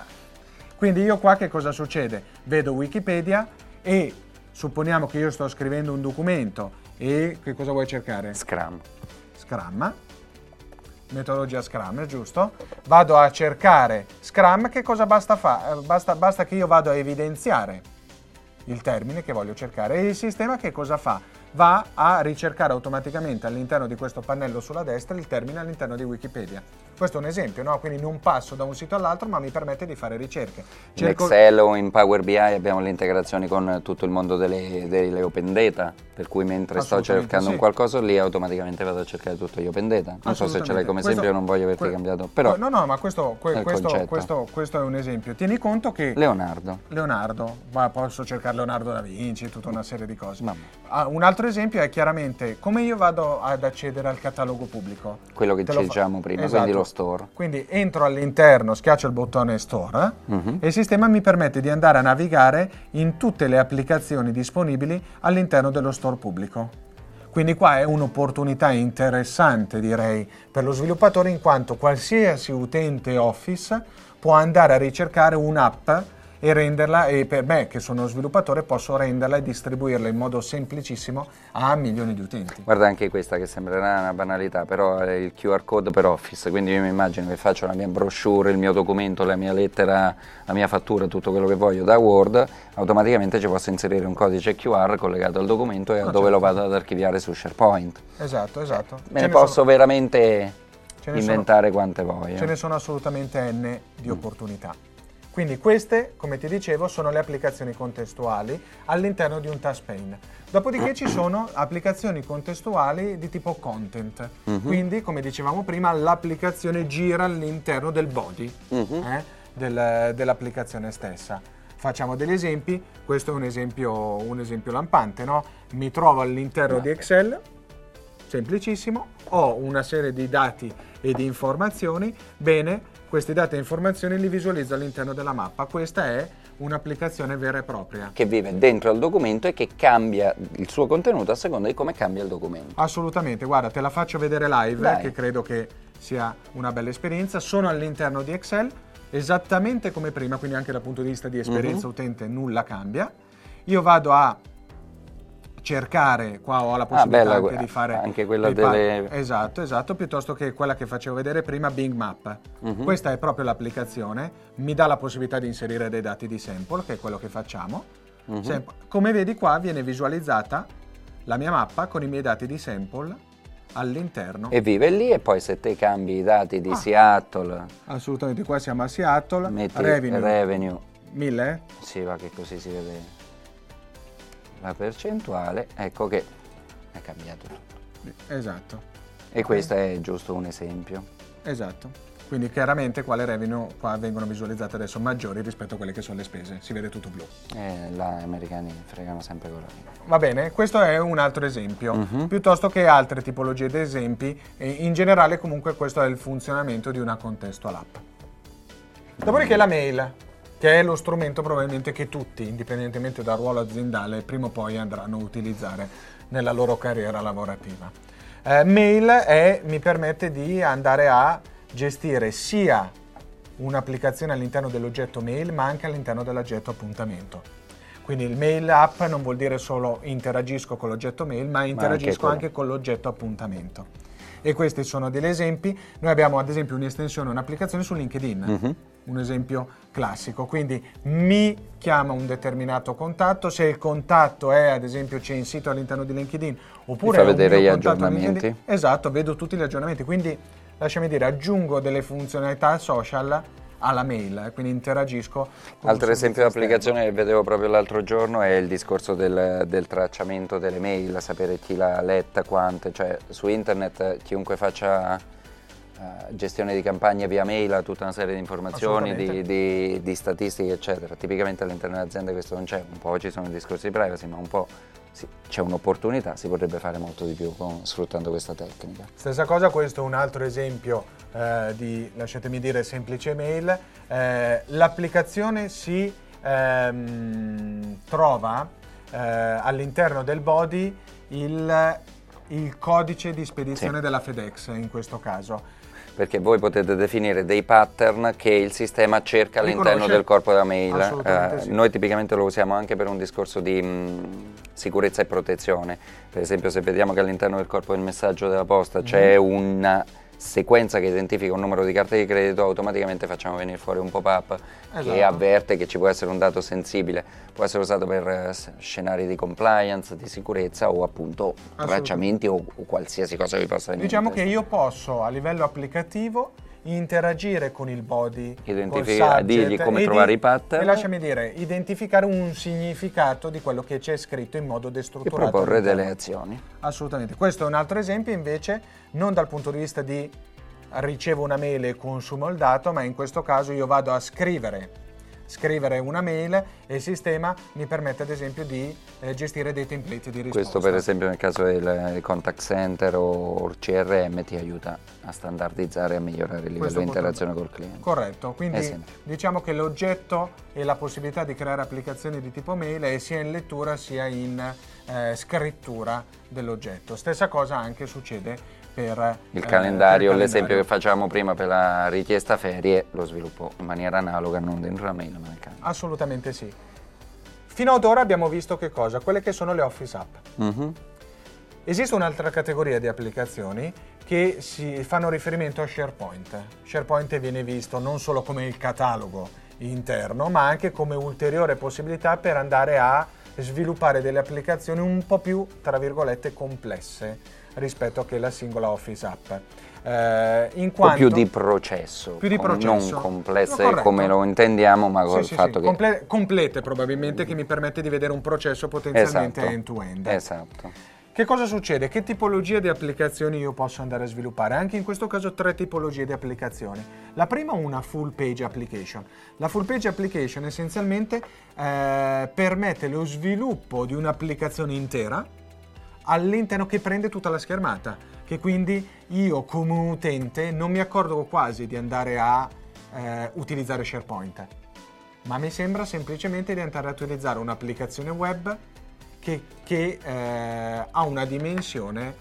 Quindi io qua che cosa succede? Vedo Wikipedia e supponiamo che io sto scrivendo un documento e che cosa vuoi cercare? Scrum. Scrum. Metodologia Scrum, giusto? Vado a cercare Scrum, che cosa basta fare? Basta, basta che io vado a evidenziare il termine che voglio cercare e il sistema che cosa fa? Va a ricercare automaticamente all'interno di questo pannello sulla destra il termine all'interno di Wikipedia. Questo è un esempio, no? Quindi non passo da un sito all'altro, ma mi permette di fare ricerche. Cerco... In Excel o in Power B I abbiamo le integrazioni con tutto il mondo delle, delle open data, per cui mentre sto cercando sì. un qualcosa lì automaticamente vado a cercare tutto gli open data. Non so se ce l'hai come questo, esempio, non voglio averti que, cambiato, però... No, no, ma questo, que, questo, questo, questo è un esempio. Tieni conto che... Leonardo. Leonardo, ma posso cercare Leonardo da Vinci, tutta una serie di cose. Ah, un altro esempio è chiaramente come io vado ad accedere al catalogo pubblico. Quello che ci diciamo prima, esatto. Quindi lo store. Quindi entro all'interno, schiaccio il bottone Store uh-huh. e il sistema mi permette di andare a navigare in tutte le applicazioni disponibili all'interno dello store pubblico. Quindi qua è un'opportunità interessante, direi, per lo sviluppatore, in quanto qualsiasi utente Office può andare a ricercare un'app e renderla, e per me che sono sviluppatore posso renderla e distribuirla in modo semplicissimo a milioni di utenti. Guarda anche questa, che sembrerà una banalità, però è il Q R code per Office, quindi io mi immagino che faccio la mia brochure, il mio documento, la mia lettera, la mia fattura, tutto quello che voglio da Word, automaticamente ci posso inserire un codice Q R collegato al documento e a no, dove certo. lo vado ad archiviare su SharePoint. Esatto, esatto. Me ne posso sono... veramente inventare sono... quante voglio. Ce ne sono assolutamente N di mm. opportunità. Quindi queste, come ti dicevo, sono le applicazioni contestuali all'interno di un task pane. Dopodiché ci sono applicazioni contestuali di tipo content. Uh-huh. Quindi, come dicevamo prima, l'applicazione gira all'interno del body uh-huh. eh, del, dell'applicazione stessa. Facciamo degli esempi. Questo è un esempio, un esempio lampante, no? Mi trovo all'interno di Excel, semplicissimo, ho una serie di dati e di informazioni. Bene, questi dati e informazioni li visualizzo all'interno della mappa. Questa è un'applicazione vera e propria. Che vive dentro al documento e che cambia il suo contenuto a seconda di come cambia il documento. Assolutamente, guarda, te la faccio vedere live, Dai. Che credo che sia una bella esperienza. Sono all'interno di Excel, esattamente come prima, quindi anche dal punto di vista di esperienza uh-huh. utente nulla cambia. Io vado a cercare, qua ho la possibilità ah, bella, anche di fare anche quella delle... esatto, esatto, piuttosto che quella che facevo vedere prima, Bing Map. Uh-huh. Questa è proprio l'applicazione, mi dà la possibilità di inserire dei dati di sample, che è quello che facciamo. Uh-huh. Sem- come vedi qua viene visualizzata la mia mappa con i miei dati di sample all'interno. E vive lì, e poi se te cambi i dati di ah. Seattle, assolutamente, qua siamo a Seattle, metti revenue, revenue mille? Sì, va che così si vede. la percentuale, ecco che è cambiato tutto. Esatto. E questo è giusto un esempio. Esatto. Quindi chiaramente qua le revenue qua vengono visualizzate adesso maggiori rispetto a quelle che sono le spese, si vede tutto blu. E là gli americani fregano sempre con la linea. Va bene, questo è un altro esempio, uh-huh. piuttosto che altre tipologie di esempi, e in generale comunque questo è il funzionamento di una contextual app. Dopodiché la mail, che è lo strumento probabilmente che tutti, indipendentemente dal ruolo aziendale, prima o poi andranno a utilizzare nella loro carriera lavorativa. Eh, mail è, mi permette di andare a gestire sia un'applicazione all'interno dell'oggetto mail ma anche all'interno dell'oggetto appuntamento. Quindi il mail app non vuol dire solo interagisco con l'oggetto mail ma interagisco ma anche, anche con l'oggetto appuntamento. E questi sono degli esempi. Noi abbiamo ad esempio un'estensione, un'applicazione su LinkedIn, uh-huh. un esempio classico. Quindi mi chiama un determinato contatto, se il contatto è ad esempio c'è in sito all'interno di LinkedIn oppure fa è un vedere mio gli contatto aggiornamenti. Esatto, vedo tutti gli aggiornamenti. Quindi lasciami dire, aggiungo delle funzionalità social alla mail, quindi interagisco. Altro esempio di applicazione che vedevo proprio l'altro giorno è il discorso del, del tracciamento delle mail, sapere chi l'ha letta, quante, cioè su internet chiunque faccia uh, gestione di campagne via mail ha tutta una serie di informazioni, di, di, di statistiche eccetera. Tipicamente all'interno dell'azienda questo non c'è, un po' ci sono i discorsi di privacy ma un po' sì, c'è un'opportunità, si potrebbe fare molto di più con, sfruttando questa tecnica. Stessa cosa, questo è un altro esempio eh, di, lasciatemi dire, semplice mail. Eh, l'applicazione si ehm, trova eh, all'interno del body il, il codice di spedizione sì. della FedEx in questo caso. Perché voi potete definire dei pattern che il sistema cerca all'interno del corpo della mail. Eh, sì. Noi tipicamente lo usiamo anche per un discorso di mh, sicurezza e protezione. Per esempio se vediamo che all'interno del corpo del messaggio della posta mm. c'è una sequenza che identifica un numero di carta di credito, automaticamente facciamo venire fuori un pop-up esatto. che avverte che ci può essere un dato sensibile, può essere usato per uh, scenari di compliance, di sicurezza o appunto tracciamenti o, o qualsiasi cosa vi possa venire. Diciamo che io posso a livello applicativo interagire con il body, identificare, dirgli come trovare di, i pattern e lasciami dire, identificare un significato di quello che c'è scritto in modo destrutturato e proporre delle azioni. Assolutamente. Questo è un altro esempio invece non dal punto di vista di ricevo una mail e consumo il dato, ma in questo caso io vado a scrivere scrivere una mail e il sistema mi permette ad esempio di eh, gestire dei template di risposta. Questo per esempio nel caso del contact center o C R M ti aiuta a standardizzare e a migliorare il livello Questo di interazione col cliente. Corretto, quindi esempio. diciamo che l'oggetto e la possibilità di creare applicazioni di tipo mail è sia in lettura sia in eh, scrittura dell'oggetto. Stessa cosa anche succede per il calendario, eh, l'esempio che facciamo prima per la richiesta ferie lo sviluppo in maniera analoga, non dentro la mail ma nel calendario. Assolutamente sì. Fino ad ora abbiamo visto che cosa? Quelle che sono le Office app. Mm-hmm. Esiste un'altra categoria di applicazioni che si fanno riferimento a SharePoint. SharePoint viene visto non solo come il catalogo interno ma anche come ulteriore possibilità per andare a sviluppare delle applicazioni un po' più, tra virgolette, complesse rispetto a che la singola Office app. Eh, in quanto, o più di processo, più di processo. non complesse no, come lo intendiamo, ma col sì, fatto sì, che... Comple- complete probabilmente, che mi permette di vedere un processo potenzialmente esatto. end-to-end. Esatto. Che cosa succede? Che tipologia di applicazioni io posso andare a sviluppare? Anche in questo caso tre tipologie di applicazioni. La prima è una full page application. La full page application essenzialmente eh, permette lo sviluppo di un'applicazione intera all'interno che prende tutta la schermata, che quindi io come utente non mi accorgo quasi di andare a eh, utilizzare SharePoint, ma mi sembra semplicemente di andare a utilizzare un'applicazione web che, che eh, ha una dimensione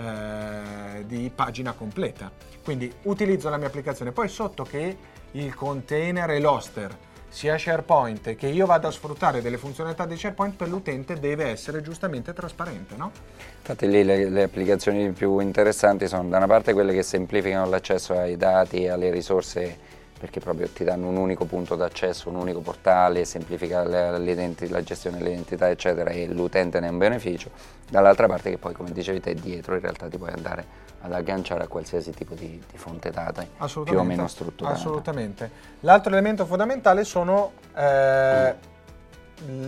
eh, di pagina completa. Quindi utilizzo la mia applicazione, poi sotto che il container e l'hoster sia SharePoint, che io vado a sfruttare delle funzionalità di SharePoint, per l'utente deve essere giustamente trasparente, no? Infatti lì le, le applicazioni più interessanti sono da una parte quelle che semplificano l'accesso ai dati e alle risorse, perché proprio ti danno un unico punto d'accesso, un unico portale, semplifica la, la gestione dell'identità eccetera e l'utente ne ha un beneficio. Dall'altra parte che poi, come dicevi te, dietro in realtà ti puoi andare ad agganciare a qualsiasi tipo di, di fonte data più o meno strutturata. Assolutamente. L'altro elemento fondamentale sono eh, mm.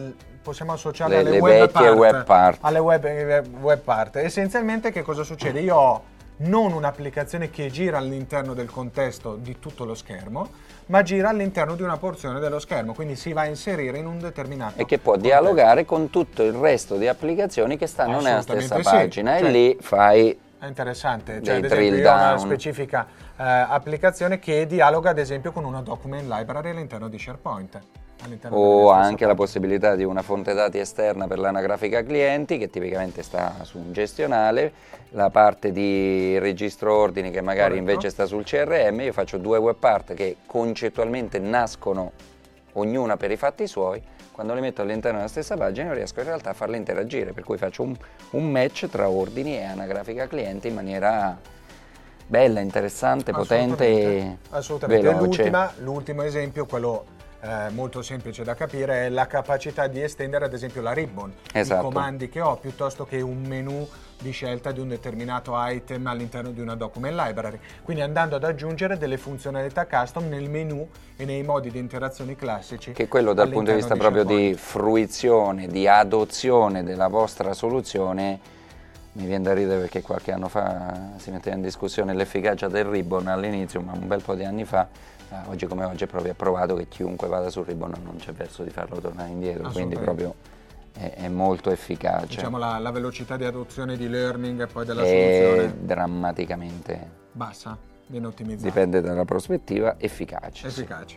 possiamo associarle le, alle le web, vecchie part, web part. alle web, web part. Essenzialmente che cosa succede? Io ho non un'applicazione che gira all'interno del contesto di tutto lo schermo, ma gira all'interno di una porzione dello schermo, quindi si va a inserire in un determinato e che può contesto. dialogare con tutto il resto di applicazioni che stanno nella stessa sì. pagina, Cioè, e lì fai è interessante, cioè, dei ad esempio, drill io ho una down. specifica eh, applicazione che dialoga ad esempio con una document library all'interno di SharePoint. All'interno O anche pagina. la possibilità di una fonte dati esterna per l'anagrafica clienti, che tipicamente sta su un gestionale, la parte di registro ordini che magari Corretto. invece sta sul C R M. Io faccio due web part che concettualmente nascono ognuna per i fatti suoi, quando le metto all'interno della stessa pagina io riesco in realtà a farle interagire, per cui faccio un, un match tra ordini e anagrafica clienti in maniera bella, interessante, potente e Assolutamente. veloce. L'ultima, l'ultimo esempio, quello eh, molto semplice da capire, è la capacità di estendere ad esempio la ribbon, Esatto. i comandi che ho, piuttosto che un menu di scelta di un determinato item all'interno di una document library, quindi andando ad aggiungere delle funzionalità custom nel menu e nei modi di interazioni classici. Che quello dal punto di vista di proprio SharePoint. di fruizione, di adozione della vostra soluzione, mi viene da ridere perché qualche anno fa si metteva in discussione l'efficacia del ribbon all'inizio, ma un bel po' di anni fa, eh, oggi come oggi è proprio approvato che chiunque vada sul ribbon non c'è verso di farlo tornare indietro, quindi proprio è, è molto efficace. Diciamo la, la velocità di adozione di learning e poi della è soluzione drammaticamente bassa, viene ottimizzata. dipende dalla prospettiva, efficace. Efficace.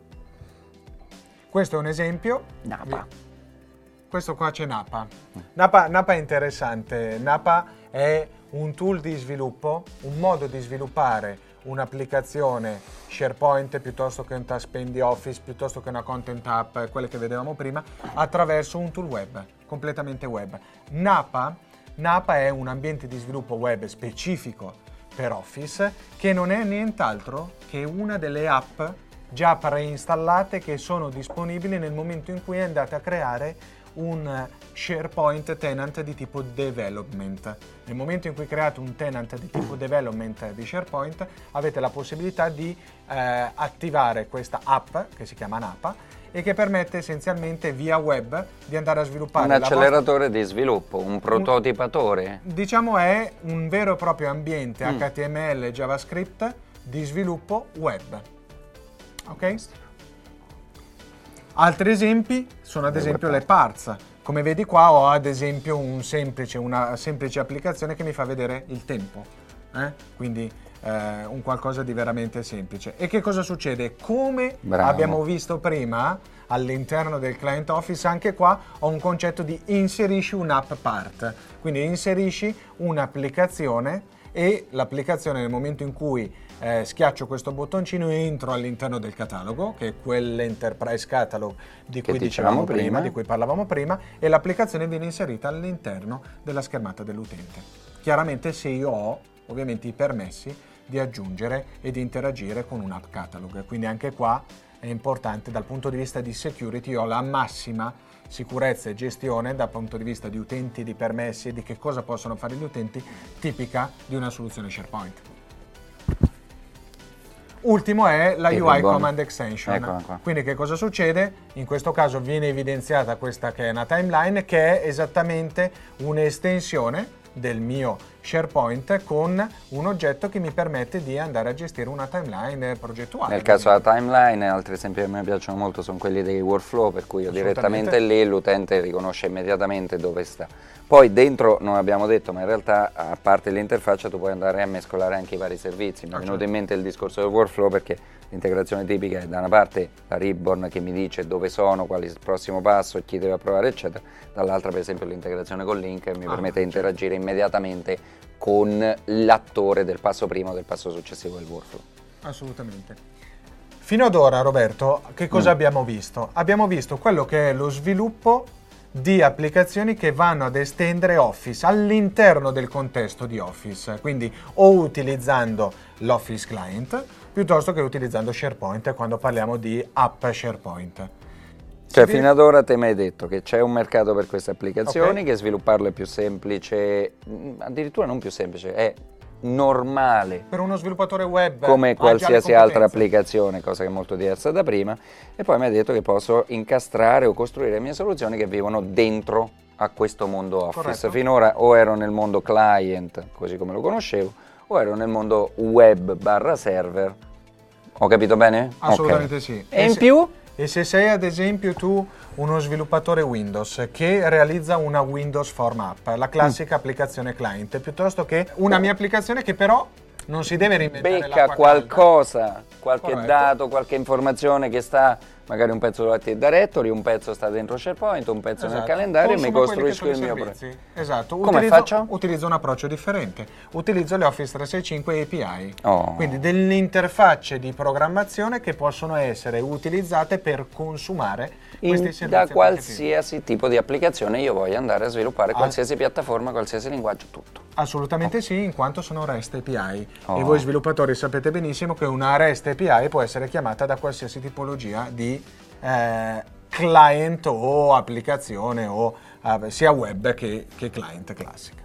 Questo è un esempio. Napa. Questo qua c'è Napa. Napa. Napa è interessante. Napa è un tool di sviluppo, un modo di sviluppare un'applicazione SharePoint piuttosto che un taskpen di Office, piuttosto che una content app, quelle che vedevamo prima, attraverso un tool web, completamente web. Napa, Napa è un ambiente di sviluppo web specifico per Office che non è nient'altro che una delle app già preinstallate che sono disponibili nel momento in cui andate a creare un SharePoint tenant di tipo development. Nel momento in cui create un tenant di tipo development di SharePoint avete la possibilità di eh, attivare questa app che si chiama Napa e che permette essenzialmente via web di andare a sviluppare un la acceleratore vostra... di sviluppo, un prototipatore. Un, diciamo è un vero e proprio ambiente mm. H T M L e JavaScript di sviluppo web. Ok? Altri esempi sono ad esempio le parts. Come vedi qua ho ad esempio un semplice, una semplice applicazione che mi fa vedere il tempo, eh? Quindi eh, un qualcosa di veramente semplice. E che cosa succede? Come Bravo. abbiamo visto prima all'interno del client Office, anche qua ho un concetto di inserisci un'app part, quindi inserisci un'applicazione e l'applicazione nel momento in cui Eh, schiaccio questo bottoncino e entro all'interno del catalogo, che è quell'enterprise catalog di che cui dicevamo prima, prima, di cui parlavamo prima, e l'applicazione viene inserita all'interno della schermata dell'utente. Chiaramente se io ho ovviamente i permessi di aggiungere e di interagire con un app catalog, quindi anche qua è importante dal punto di vista di security, io ho la massima sicurezza e gestione dal punto di vista di utenti, di permessi e di che cosa possono fare gli utenti, tipica di una soluzione SharePoint. Ultimo è la U I Command Extension. Quindi che cosa succede? In questo caso viene evidenziata questa che è una timeline, che è esattamente un'estensione del mio SharePoint con un oggetto che mi permette di andare a gestire una timeline progettuale. Nel caso della timeline, altri esempi che a me piacciono molto sono quelli dei workflow, per cui io direttamente lì l'utente riconosce immediatamente dove sta. Poi dentro, non abbiamo detto, ma in realtà a parte l'interfaccia tu puoi andare a mescolare anche i vari servizi. Mi è venuto in mente il discorso del workflow perché l'integrazione tipica è da una parte la ribbon che mi dice dove sono, qual è il prossimo passo, chi deve approvare eccetera, dall'altra per esempio l'integrazione con Link che mi ah, permette di interagire certo. immediatamente con l'attore del passo primo o del passo successivo del workflow. Assolutamente. Fino ad ora, Roberto, che cosa mm. abbiamo visto? Abbiamo visto quello che è lo sviluppo di applicazioni che vanno ad estendere Office all'interno del contesto di Office, quindi o utilizzando l'Office Client piuttosto che utilizzando SharePoint quando parliamo di app SharePoint. Cioè fino ad ora te mi hai detto che c'è un mercato per queste applicazioni, okay. che svilupparlo è più semplice, addirittura non più semplice, è normale per uno sviluppatore web come qualsiasi altra competenze. applicazione, cosa che è molto diversa da prima, e poi mi ha detto che posso incastrare o costruire le mie soluzioni che vivono dentro a questo mondo Office. Corretto. Finora o ero nel mondo client, così come lo conoscevo, o ero nel mondo web barra server. Ho capito bene? Assolutamente Ok. sì. E, E in se- più? E se sei ad esempio tu uno sviluppatore Windows che realizza una Windows Form App, la classica Mm. applicazione client, piuttosto che una mia applicazione che però non si deve reinventare Becca l'acqua qualcosa, qualche Corretto. dato, qualche informazione che sta, magari un pezzo dell'Active Directory, un pezzo sta dentro SharePoint, un pezzo calda. nel calendario, e mi Consuma quelli che costruisco il sono i mio servizi. progetto. Esatto. Come Utilizzo, faccio? Utilizzo un approccio differente. Utilizzo le Office trecentosessantacinque A P I. Oh. Quindi delle interfacce di programmazione che possono essere utilizzate per consumare questi In- servizi da applicativi. qualsiasi tipo di applicazione io voglio andare a sviluppare qualsiasi piattaforma, qualsiasi linguaggio, tutto. Assolutamente sì, in quanto sono REST A P I. Oh. E voi sviluppatori sapete benissimo che una REST A P I può essere chiamata da qualsiasi tipologia di eh, client o applicazione, o eh, sia web che, che client classica.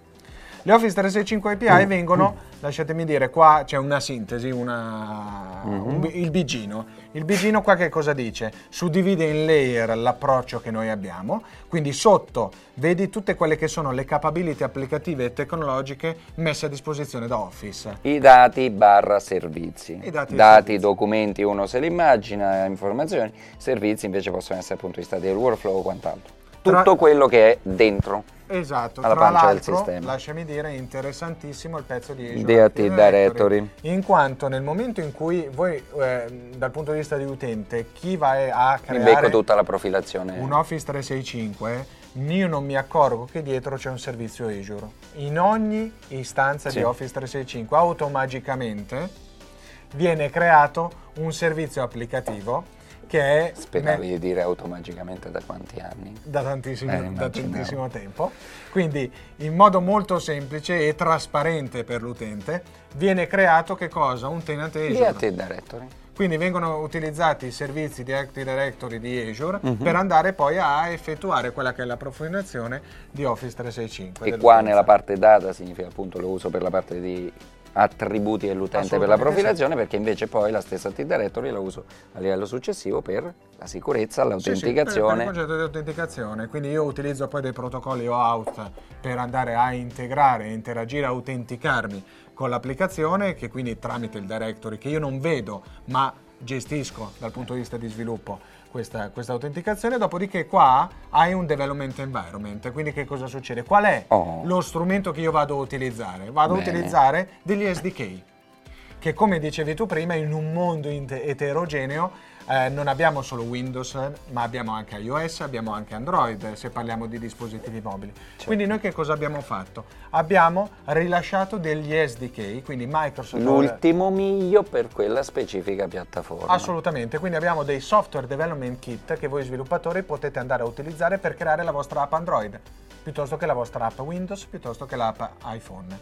Le Office trecentosessantacinque A P I vengono, lasciatemi dire, qua c'è una sintesi, una, un bi- il bigino. Il bigino qua che cosa dice? Suddivide in layer l'approccio che noi abbiamo, quindi sotto vedi tutte quelle che sono le capability applicative e tecnologiche messe a disposizione da Office. I dati barra servizi. I dati e dati, servizi. documenti, uno se li immagina, informazioni, servizi invece possono essere dal punto di vista del workflow o quant'altro. Tra- Tutto quello che è dentro. Esatto, alla tra pancia del l'altro, sistema. lasciami dire, è interessantissimo il pezzo di Azure Di Active Active Directory. in quanto nel momento in cui voi, eh, dal punto di vista di utente, chi va a Mi becco creare tutta la profilazione. un Office trecentosessantacinque, io non mi accorgo che dietro c'è un servizio Azure. In ogni istanza Sì. di Office trecentosessantacinque automaticamente viene creato un servizio applicativo che è Speravi di dire automaticamente da quanti anni? da tantissimo, Eh, da immaginavo. tantissimo tempo. Quindi in modo molto semplice e trasparente per l'utente viene creato che cosa? Un tenant Di Azure. Active Directory. Quindi vengono utilizzati i servizi di Active Directory di Azure Mhm. per andare poi a effettuare quella che è la profinazione di Office trecentosessantacinque. E qua dell'utenza. nella parte data significa appunto lo uso per la parte di attributi dell'utente per la Assolutamente profilazione, perché invece poi la stessa Active Directory la uso a livello successivo per la sicurezza, Sì, sì, l'autenticazione. per, per il concetto di autenticazione, quindi io utilizzo poi dei protocolli OAuth per andare a integrare, interagire, autenticarmi con l'applicazione, che quindi tramite il directory che io non vedo ma gestisco dal punto di vista di sviluppo questa, questa autenticazione. Dopodiché qua hai un development environment, quindi che cosa succede? Qual è Oh. lo strumento che io vado a utilizzare? Vado Bene. a utilizzare degli S D K, che come dicevi tu prima, in un mondo inte- eterogeneo eh, non abbiamo solo Windows, ma abbiamo anche iOS, abbiamo anche Android, se parliamo di dispositivi mobili. Quindi noi che cosa abbiamo fatto? Abbiamo rilasciato degli S D K, quindi Microsoft... L'ultimo miglio per quella specifica piattaforma. Assolutamente, quindi abbiamo dei software development kit che voi sviluppatori potete andare a utilizzare per creare la vostra app Android, piuttosto che la vostra app Windows, piuttosto che l'app iPhone,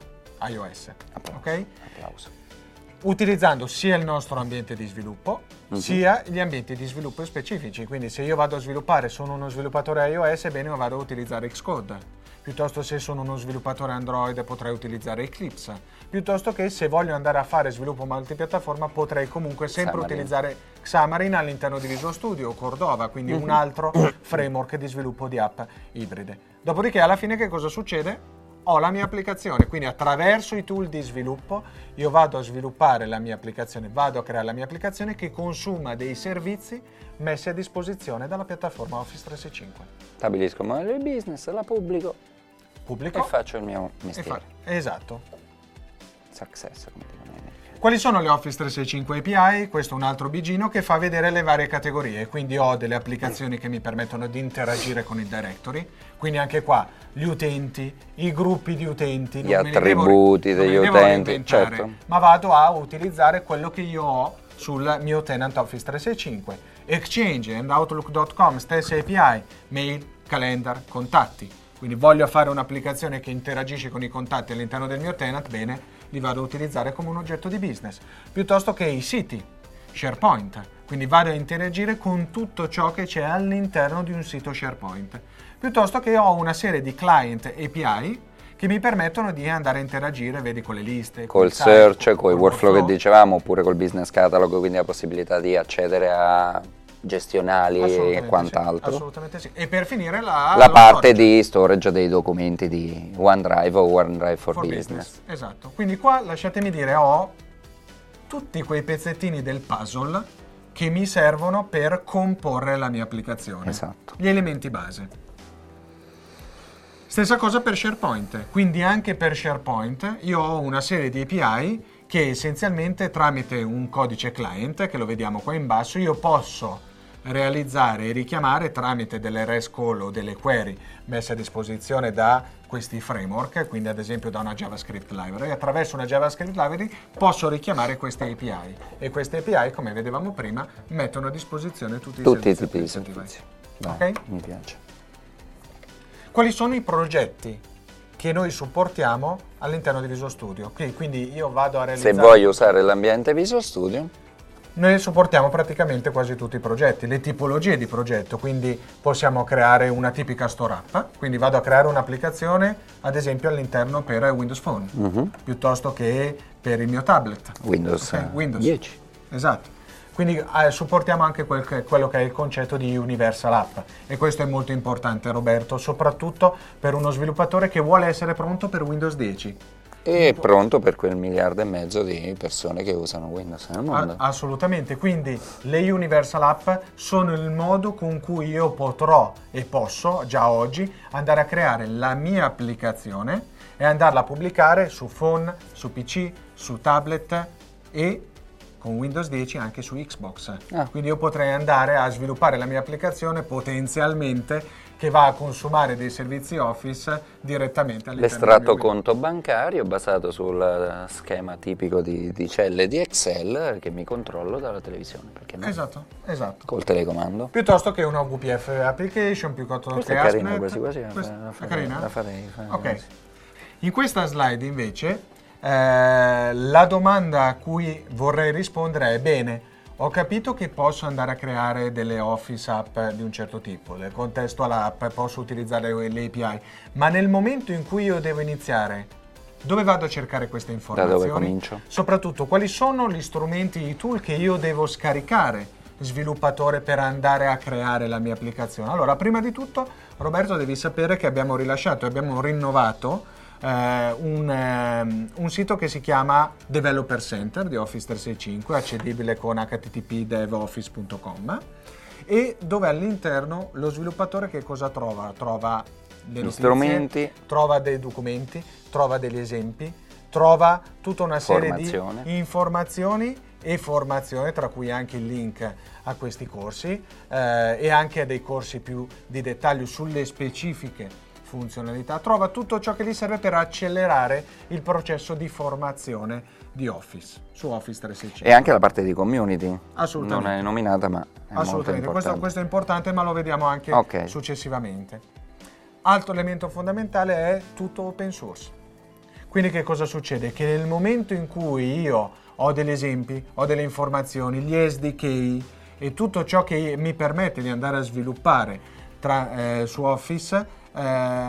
iOS. Applauso. Ok? Applauso. Utilizzando sia il nostro ambiente di sviluppo, Mhm. sia gli ambienti di sviluppo specifici. Quindi se io vado a sviluppare, sono uno sviluppatore iOS, bene, io vado a utilizzare Xcode. Piuttosto se sono uno sviluppatore Android potrei utilizzare Eclipse. Piuttosto che se voglio andare a fare sviluppo multipiattaforma potrei comunque sempre Xamarin. utilizzare Xamarin all'interno di Visual Studio o Cordova, quindi un altro framework di sviluppo di app ibride. Dopodiché alla fine che cosa succede? Ho la mia applicazione, quindi attraverso i tool di sviluppo io vado a sviluppare la mia applicazione, vado a creare la mia applicazione che consuma dei servizi messi a disposizione dalla piattaforma Office trecentosessantacinque. Stabilisco il modello di business, la pubblico Pubblico e faccio il mio e mestiere. fa- Esatto. Success, come dicono in America. Quali sono le Office trecentosessantacinque A P I? Questo è un altro bigino che fa vedere le varie categorie, quindi ho delle applicazioni che mi permettono di interagire con il directory, quindi anche qua gli utenti, i gruppi di utenti, Gli non me li devo- attributi non me li degli devo utenti, reinventare, certo. ma vado a utilizzare quello che io ho sul mio tenant Office trecentosessantacinque. Exchange and Outlook punto com, stesse A P I, mail, calendar, contatti. Quindi voglio fare un'applicazione che interagisce con i contatti all'interno del mio tenant, bene, li vado a utilizzare come un oggetto di business. Piuttosto che i siti, SharePoint, quindi vado a interagire con tutto ciò che c'è all'interno di un sito SharePoint. Piuttosto che ho una serie di client A P I che mi permettono di andare a interagire, vedi, con le liste, col site, search, con i col workflow che workflow. dicevamo, oppure col business catalog, quindi la possibilità di accedere a gestionali e Assolutamente quant'altro. Sì, assolutamente sì. E per finire la, La lo parte storage. di storage dei documenti di OneDrive o OneDrive for, For business. business. Esatto. Quindi qua, lasciatemi dire, ho tutti quei pezzettini del puzzle che mi servono per comporre la mia applicazione. Esatto. Gli elementi base. Stessa cosa per SharePoint, quindi anche per SharePoint io ho una serie di A P I che essenzialmente tramite un codice client, che lo vediamo qua in basso, io posso realizzare e richiamare tramite delle REST call o delle query messe a disposizione da questi framework, quindi ad esempio da una JavaScript library. Attraverso una JavaScript library posso richiamare queste A P I e queste A P I, come vedevamo prima, mettono a disposizione tutti, Tutti i i servizi tipi di applicativi. servizi. Dai, Ok? mi piace. Quali sono i progetti che noi supportiamo all'interno di Visual Studio? Qui, quindi io vado a Se realizzare... voglio usare l'ambiente Visual Studio, Noi supportiamo praticamente quasi tutti i progetti, le tipologie di progetto, quindi possiamo creare una tipica store app, quindi vado a creare un'applicazione ad esempio all'interno per Windows Phone, uh-huh. piuttosto che per il mio tablet. Windows, Ok, Windows. dieci. Esatto. Quindi eh, supportiamo anche quel che, quello che è il concetto di Universal App e questo è molto importante, Roberto, soprattutto per uno sviluppatore che vuole essere pronto per Windows dieci. E pronto per quel miliardo e mezzo di persone che usano Windows nel mondo. A- assolutamente, quindi le Universal App sono il modo con cui io potrò e posso già oggi andare a creare la mia applicazione e andarla a pubblicare su phone, su P C, su tablet e con Windows dieci anche su Xbox. Ah. Quindi io potrei andare a sviluppare la mia applicazione potenzialmente che va a consumare dei servizi Office direttamente all'interno L'estratto del mio conto bancario basato sul schema tipico di, di celle di Excel che mi controllo dalla televisione, perché no? Esatto, esatto. Col telecomando. Piuttosto che una W P F application, piuttosto Questa che è carina, ASP.NET. quasi quasi la, Questa- la è farei, carina? la farei, farei Ok. così. In questa slide invece eh, la domanda a cui vorrei rispondere è: bene, ho capito che posso andare a creare delle Office app di un certo tipo, del contextual app, posso utilizzare le A P I, ma nel momento in cui io devo iniziare, dove vado a cercare queste Da informazioni? dove comincio? Soprattutto, quali sono gli strumenti, i tool che io devo scaricare, sviluppatore, per andare a creare la mia applicazione? Allora, prima di tutto, Roberto, devi sapere che abbiamo rilasciato e abbiamo rinnovato eh, un, ehm, un sito che si chiama Developer Center di Office trecentosessantacinque, accedibile con h t t p dev office punto com, e dove all'interno lo sviluppatore che cosa trova? Trova le Gli notizie, strumenti. trova dei documenti, trova degli esempi, trova tutta una serie Formazione. di informazioni e formazione, tra cui anche il link a questi corsi eh, e anche a dei corsi più di dettaglio sulle specifiche funzionalità. Trova tutto ciò che gli serve per accelerare il processo di formazione di Office su Office trecentosessantacinque. E anche la parte di community. Assolutamente. Non è nominata, ma è molto Assolutamente, questo, importante. questo è importante, ma lo vediamo anche Ok. successivamente. Altro elemento fondamentale è tutto open source. Quindi che cosa succede? Che nel momento in cui io ho degli esempi, ho delle informazioni, gli S D K e tutto ciò che mi permette di andare a sviluppare tra, eh, su Office, eh,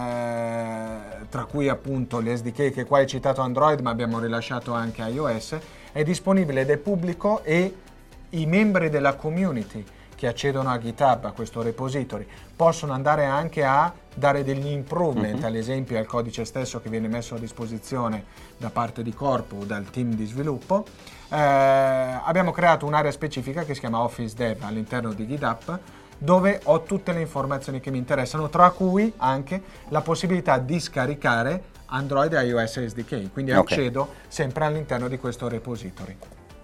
tra cui appunto gli S D K, che qua hai citato Android ma abbiamo rilasciato anche iOS, è disponibile ed è pubblico e i membri della community che accedono a GitHub, a questo repository, possono andare anche a dare degli improvement, Mhm. ad esempio al codice stesso che viene messo a disposizione da parte di Corpo o dal team di sviluppo. Eh, abbiamo creato un'area specifica che si chiama Office Dev all'interno di GitHub, dove ho tutte le informazioni che mi interessano, tra cui anche la possibilità di scaricare Android e iOS S D K, quindi Ok. accedo sempre all'interno di questo repository.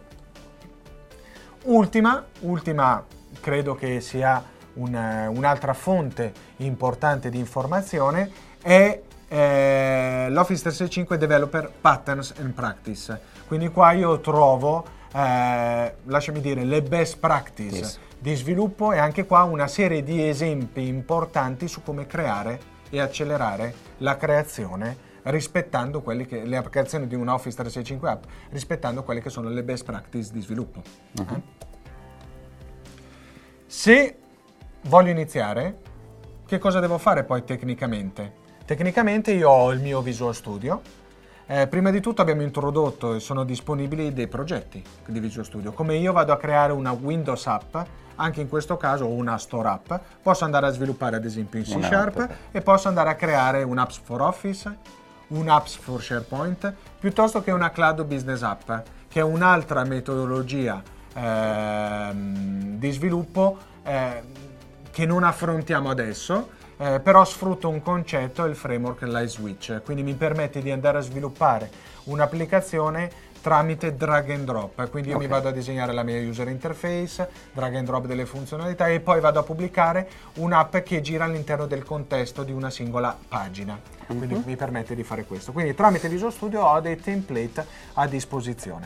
Ultima, ultima credo che sia un- un'altra fonte importante di informazione è eh, l'Office trecentosessantacinque Developer Patterns and Practice. Quindi qua io trovo, eh, lasciami dire, le best practice Yes. di sviluppo e anche qua una serie di esempi importanti su come creare e accelerare la creazione rispettando quelli che, le applicazioni di un Office trecentosessantacinque app, rispettando quelle che sono le best practice di sviluppo. Uh-huh. Se voglio iniziare, che cosa devo fare poi tecnicamente? Tecnicamente io ho il mio Visual Studio. Eh, prima di tutto abbiamo introdotto e sono disponibili dei progetti di Visual Studio. Come io vado a creare una Windows app, anche in questo caso una Store app, posso andare a sviluppare ad esempio in C Sharp e posso andare a creare un Apps for Office, un Apps for SharePoint, piuttosto che una Cloud Business App, che è un'altra metodologia ehm, di sviluppo eh, che non affrontiamo adesso. Eh, però sfrutto un concetto, il framework LightSwitch, quindi mi permette di andare a sviluppare un'applicazione tramite drag and drop, quindi io okay. mi vado a disegnare la mia user interface, drag and drop delle funzionalità e poi vado a pubblicare un'app che gira all'interno del contesto di una singola pagina, uh-huh. quindi mi permette di fare questo. Quindi tramite Visual Studio ho dei template a disposizione.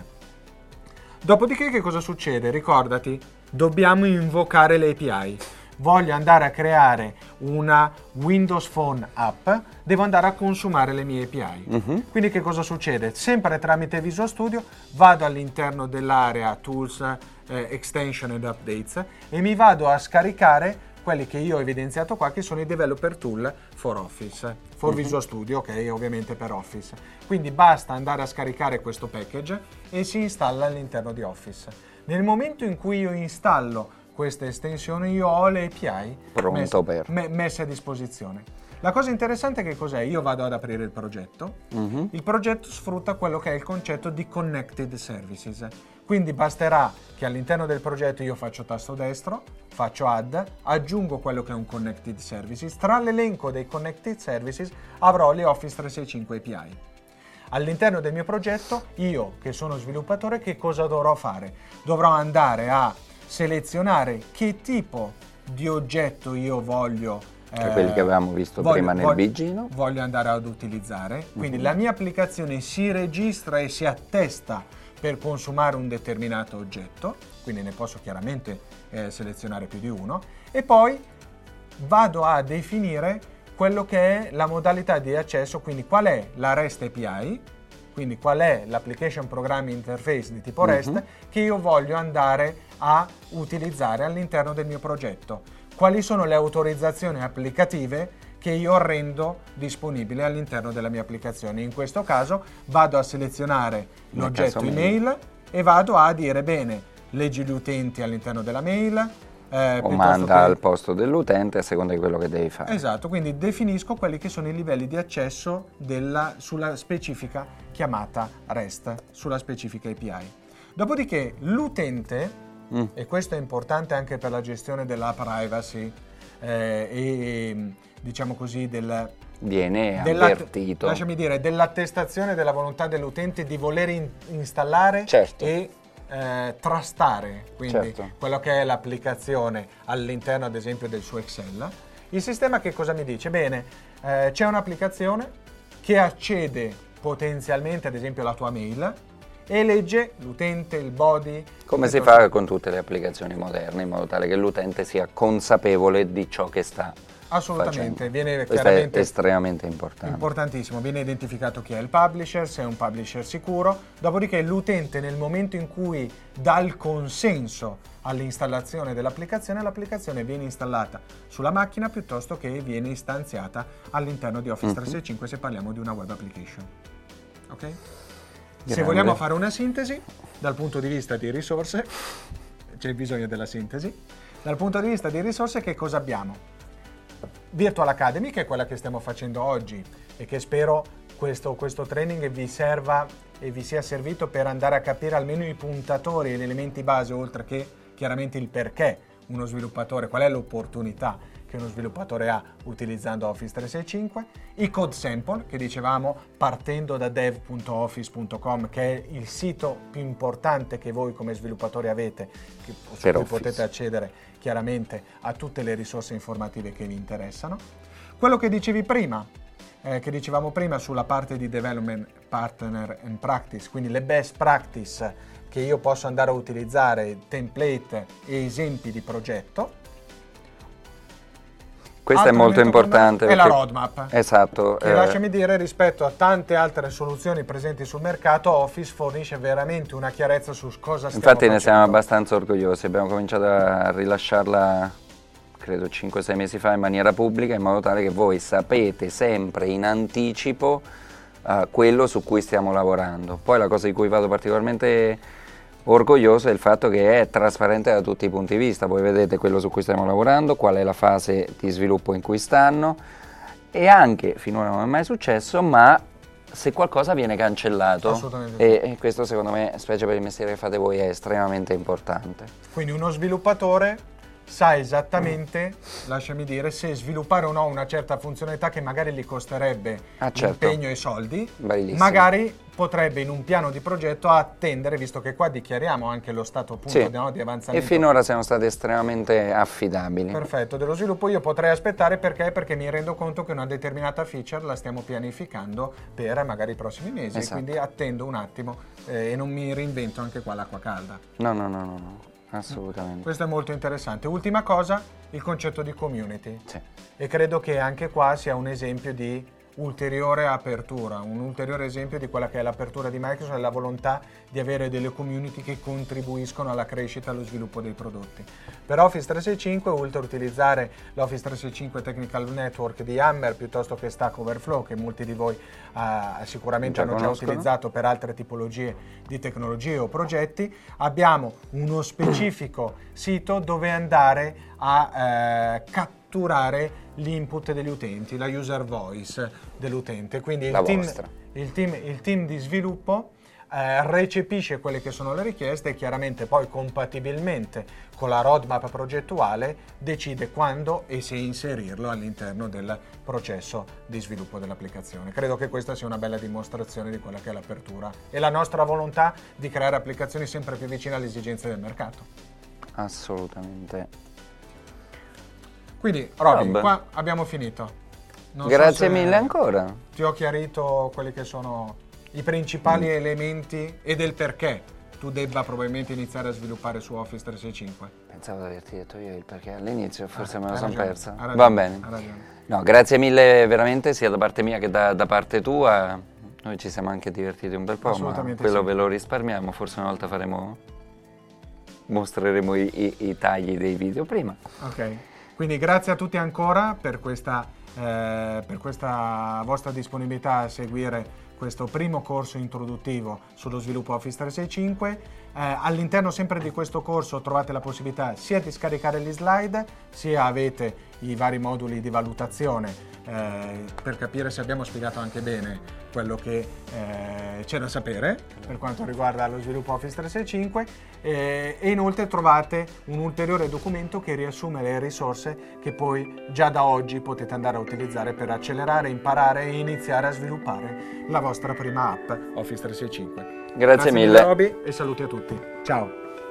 Dopodiché che cosa succede? Ricordati, dobbiamo invocare le A P I. Voglio andare a creare una Windows Phone app, devo andare a consumare le mie A P I. Uh-huh. Quindi che cosa succede? Sempre tramite Visual Studio vado all'interno dell'area Tools, eh, Extension and Updates e mi vado a scaricare quelli che io ho evidenziato qua, che sono i Developer Tool for Office, for uh-huh. Visual Studio, ok, ovviamente per Office. Quindi basta andare a scaricare questo package e si installa all'interno di Office. Nel momento in cui io installo queste estensioni io ho le A P I Pronto messe, per. me, messe a disposizione. La cosa interessante è che cos'è? Io vado ad aprire il progetto, uh-huh. il progetto sfrutta quello che è il concetto di Connected Services, quindi basterà che all'interno del progetto io faccio tasto destro, faccio add, aggiungo quello che è un Connected Services, tra l'elenco dei Connected Services avrò le Office trecentosessantacinque A P I. All'interno del mio progetto io che sono sviluppatore che cosa dovrò fare? Dovrò andare a selezionare che tipo di oggetto io voglio, cioè eh, quelli che avevamo visto voglio, prima nel voglio, bigino voglio andare ad utilizzare, quindi uh-huh. la mia applicazione si registra e si attesta per consumare un determinato oggetto, quindi ne posso chiaramente eh, selezionare più di uno e poi vado a definire quello che è la modalità di accesso, quindi qual è la REST A P I, quindi qual è l'application programming interface di tipo REST uh-huh. che io voglio andare a utilizzare all'interno del mio progetto. Quali sono le autorizzazioni applicative che io rendo disponibili all'interno della mia applicazione? In questo caso vado a selezionare l'oggetto email mail. e vado a dire bene, leggi gli utenti all'interno della mail, Eh, o manda che... al posto dell'utente a seconda di quello che devi fare. Esatto, quindi definisco quelli che sono i livelli di accesso della, sulla specifica chiamata REST, sulla specifica A P I. Dopodiché l'utente, mm. e questo è importante anche per la gestione della privacy eh, e diciamo così del... Viene avvertito. Lasciami dire, dell'attestazione della volontà dell'utente di voler in- installare certo. e Eh, trustare quindi certo. quello che è l'applicazione all'interno ad esempio del suo Excel. Il sistema che cosa mi dice? Bene, eh, c'è un'applicazione che accede potenzialmente ad esempio alla tua mail e legge l'utente, il body. Come si fa con tutte le applicazioni moderne, in modo tale che l'utente sia consapevole di ciò che sta Assolutamente, facendo. viene Questo chiaramente è estremamente importante. Importantissimo, viene identificato chi è il publisher, se è un publisher sicuro, dopodiché l'utente nel momento in cui dà il consenso all'installazione dell'applicazione, l'applicazione viene installata sulla macchina piuttosto che viene istanziata all'interno di Office trecentosessantacinque se parliamo di una web application. Ok? Grande. Se vogliamo fare una sintesi dal punto di vista di risorse, c'è bisogno della sintesi, dal punto di vista di risorse che cosa abbiamo? Virtual Academy, che è quella che stiamo facendo oggi e che spero questo, questo training vi serva e vi sia servito per andare a capire almeno i puntatori e gli elementi base, oltre che chiaramente il perché uno sviluppatore, qual è l'opportunità che uno sviluppatore ha utilizzando Office trecentosessantacinque, i code sample che dicevamo partendo da dev punto office punto com, che è il sito più importante che voi come sviluppatori avete, che, su cui Office. potete accedere chiaramente a tutte le risorse informative che vi interessano. Quello che dicevi prima, eh, che dicevamo prima sulla parte di development partner and practice, quindi le best practice che io posso andare a utilizzare, template e esempi di progetto. Questo Altro è molto importante. È perché... la roadmap. Esatto. Che eh... lasciami dire, rispetto a tante altre soluzioni presenti sul mercato, Office fornisce veramente una chiarezza su cosa stiamo Infatti facendo. ne siamo abbastanza orgogliosi, abbiamo cominciato a rilasciarla credo cinque sei mesi fa in maniera pubblica, in modo tale che voi sapete sempre in anticipo uh, quello su cui stiamo lavorando. Poi la cosa di cui vado particolarmente orgoglioso è il fatto che è trasparente da tutti i punti di vista. Voi vedete quello su cui stiamo lavorando, qual è la fase di sviluppo in cui stanno, e anche, finora non è mai successo, ma se qualcosa viene cancellato, e, e questo secondo me, specie per il mestiere che fate voi, è estremamente importante. Quindi uno sviluppatore sa esattamente, mm. lasciami dire, se sviluppare o no una certa funzionalità che magari gli costerebbe ah, certo. impegno e soldi, Bellissimo. magari potrebbe in un piano di progetto attendere, visto che qua dichiariamo anche lo stato appunto sì. no, di avanzamento. E finora siamo stati estremamente affidabili. Perfetto, dello sviluppo io potrei aspettare perché? Perché mi rendo conto che una determinata feature la stiamo pianificando per magari i prossimi mesi, esatto. quindi attendo un attimo eh, e non mi reinvento anche qua l'acqua calda. No, no, no, no, no. Assolutamente. Questo è molto interessante. Ultima cosa, il concetto di community. Sì. E credo che anche qua sia un esempio di ulteriore apertura, un ulteriore esempio di quella che è l'apertura di Microsoft e la volontà di avere delle community che contribuiscono alla crescita e allo sviluppo dei prodotti. Per Office trecentosessantacinque, oltre a utilizzare l'Office trecentosessantacinque Technical Network di Yammer piuttosto che Stack Overflow, che molti di voi uh, sicuramente già hanno conoscono. già utilizzato per altre tipologie di tecnologie o progetti, abbiamo uno specifico sito dove andare a eh, catturare l'input degli utenti, la user voice dell'utente. Quindi il team, il, team, il team di sviluppo eh, recepisce quelle che sono le richieste e chiaramente poi compatibilmente con la roadmap progettuale decide quando e se inserirlo all'interno del processo di sviluppo dell'applicazione. Credo che questa sia una bella dimostrazione di quella che è l'apertura e la nostra volontà di creare applicazioni sempre più vicine alle esigenze del mercato. Assolutamente. Quindi, Roby, Rob. qua abbiamo finito. Non Grazie so mille ancora. Ti ho chiarito quelli che sono i principali mm. elementi e del perché tu debba probabilmente iniziare a sviluppare su Office trecentosessantacinque. Pensavo di averti detto io il perché all'inizio, forse ah, me lo sono ragione, persa. Ragione, Va bene. No, grazie mille veramente sia da parte mia che da, da parte tua. Noi ci siamo anche divertiti un bel po', ma quello sì. ve lo risparmiamo. Forse una volta faremo, mostreremo i, i, i tagli dei video prima. Ok. Quindi grazie a tutti ancora per questa, eh, per questa vostra disponibilità a seguire questo primo corso introduttivo sullo sviluppo Office trecentosessantacinque. Eh, all'interno sempre di questo corso trovate la possibilità sia di scaricare gli slide, sia avete i vari moduli di valutazione eh, per capire se abbiamo spiegato anche bene quello che eh, c'è da sapere per quanto riguarda lo sviluppo Office trecentosessantacinque eh, e inoltre trovate un ulteriore documento che riassume le risorse che poi già da oggi potete andare a utilizzare per accelerare, imparare e iniziare a sviluppare la vostra prima app Office trecentosessantacinque. Grazie, Grazie mille Roby e saluti a tutti. Ciao.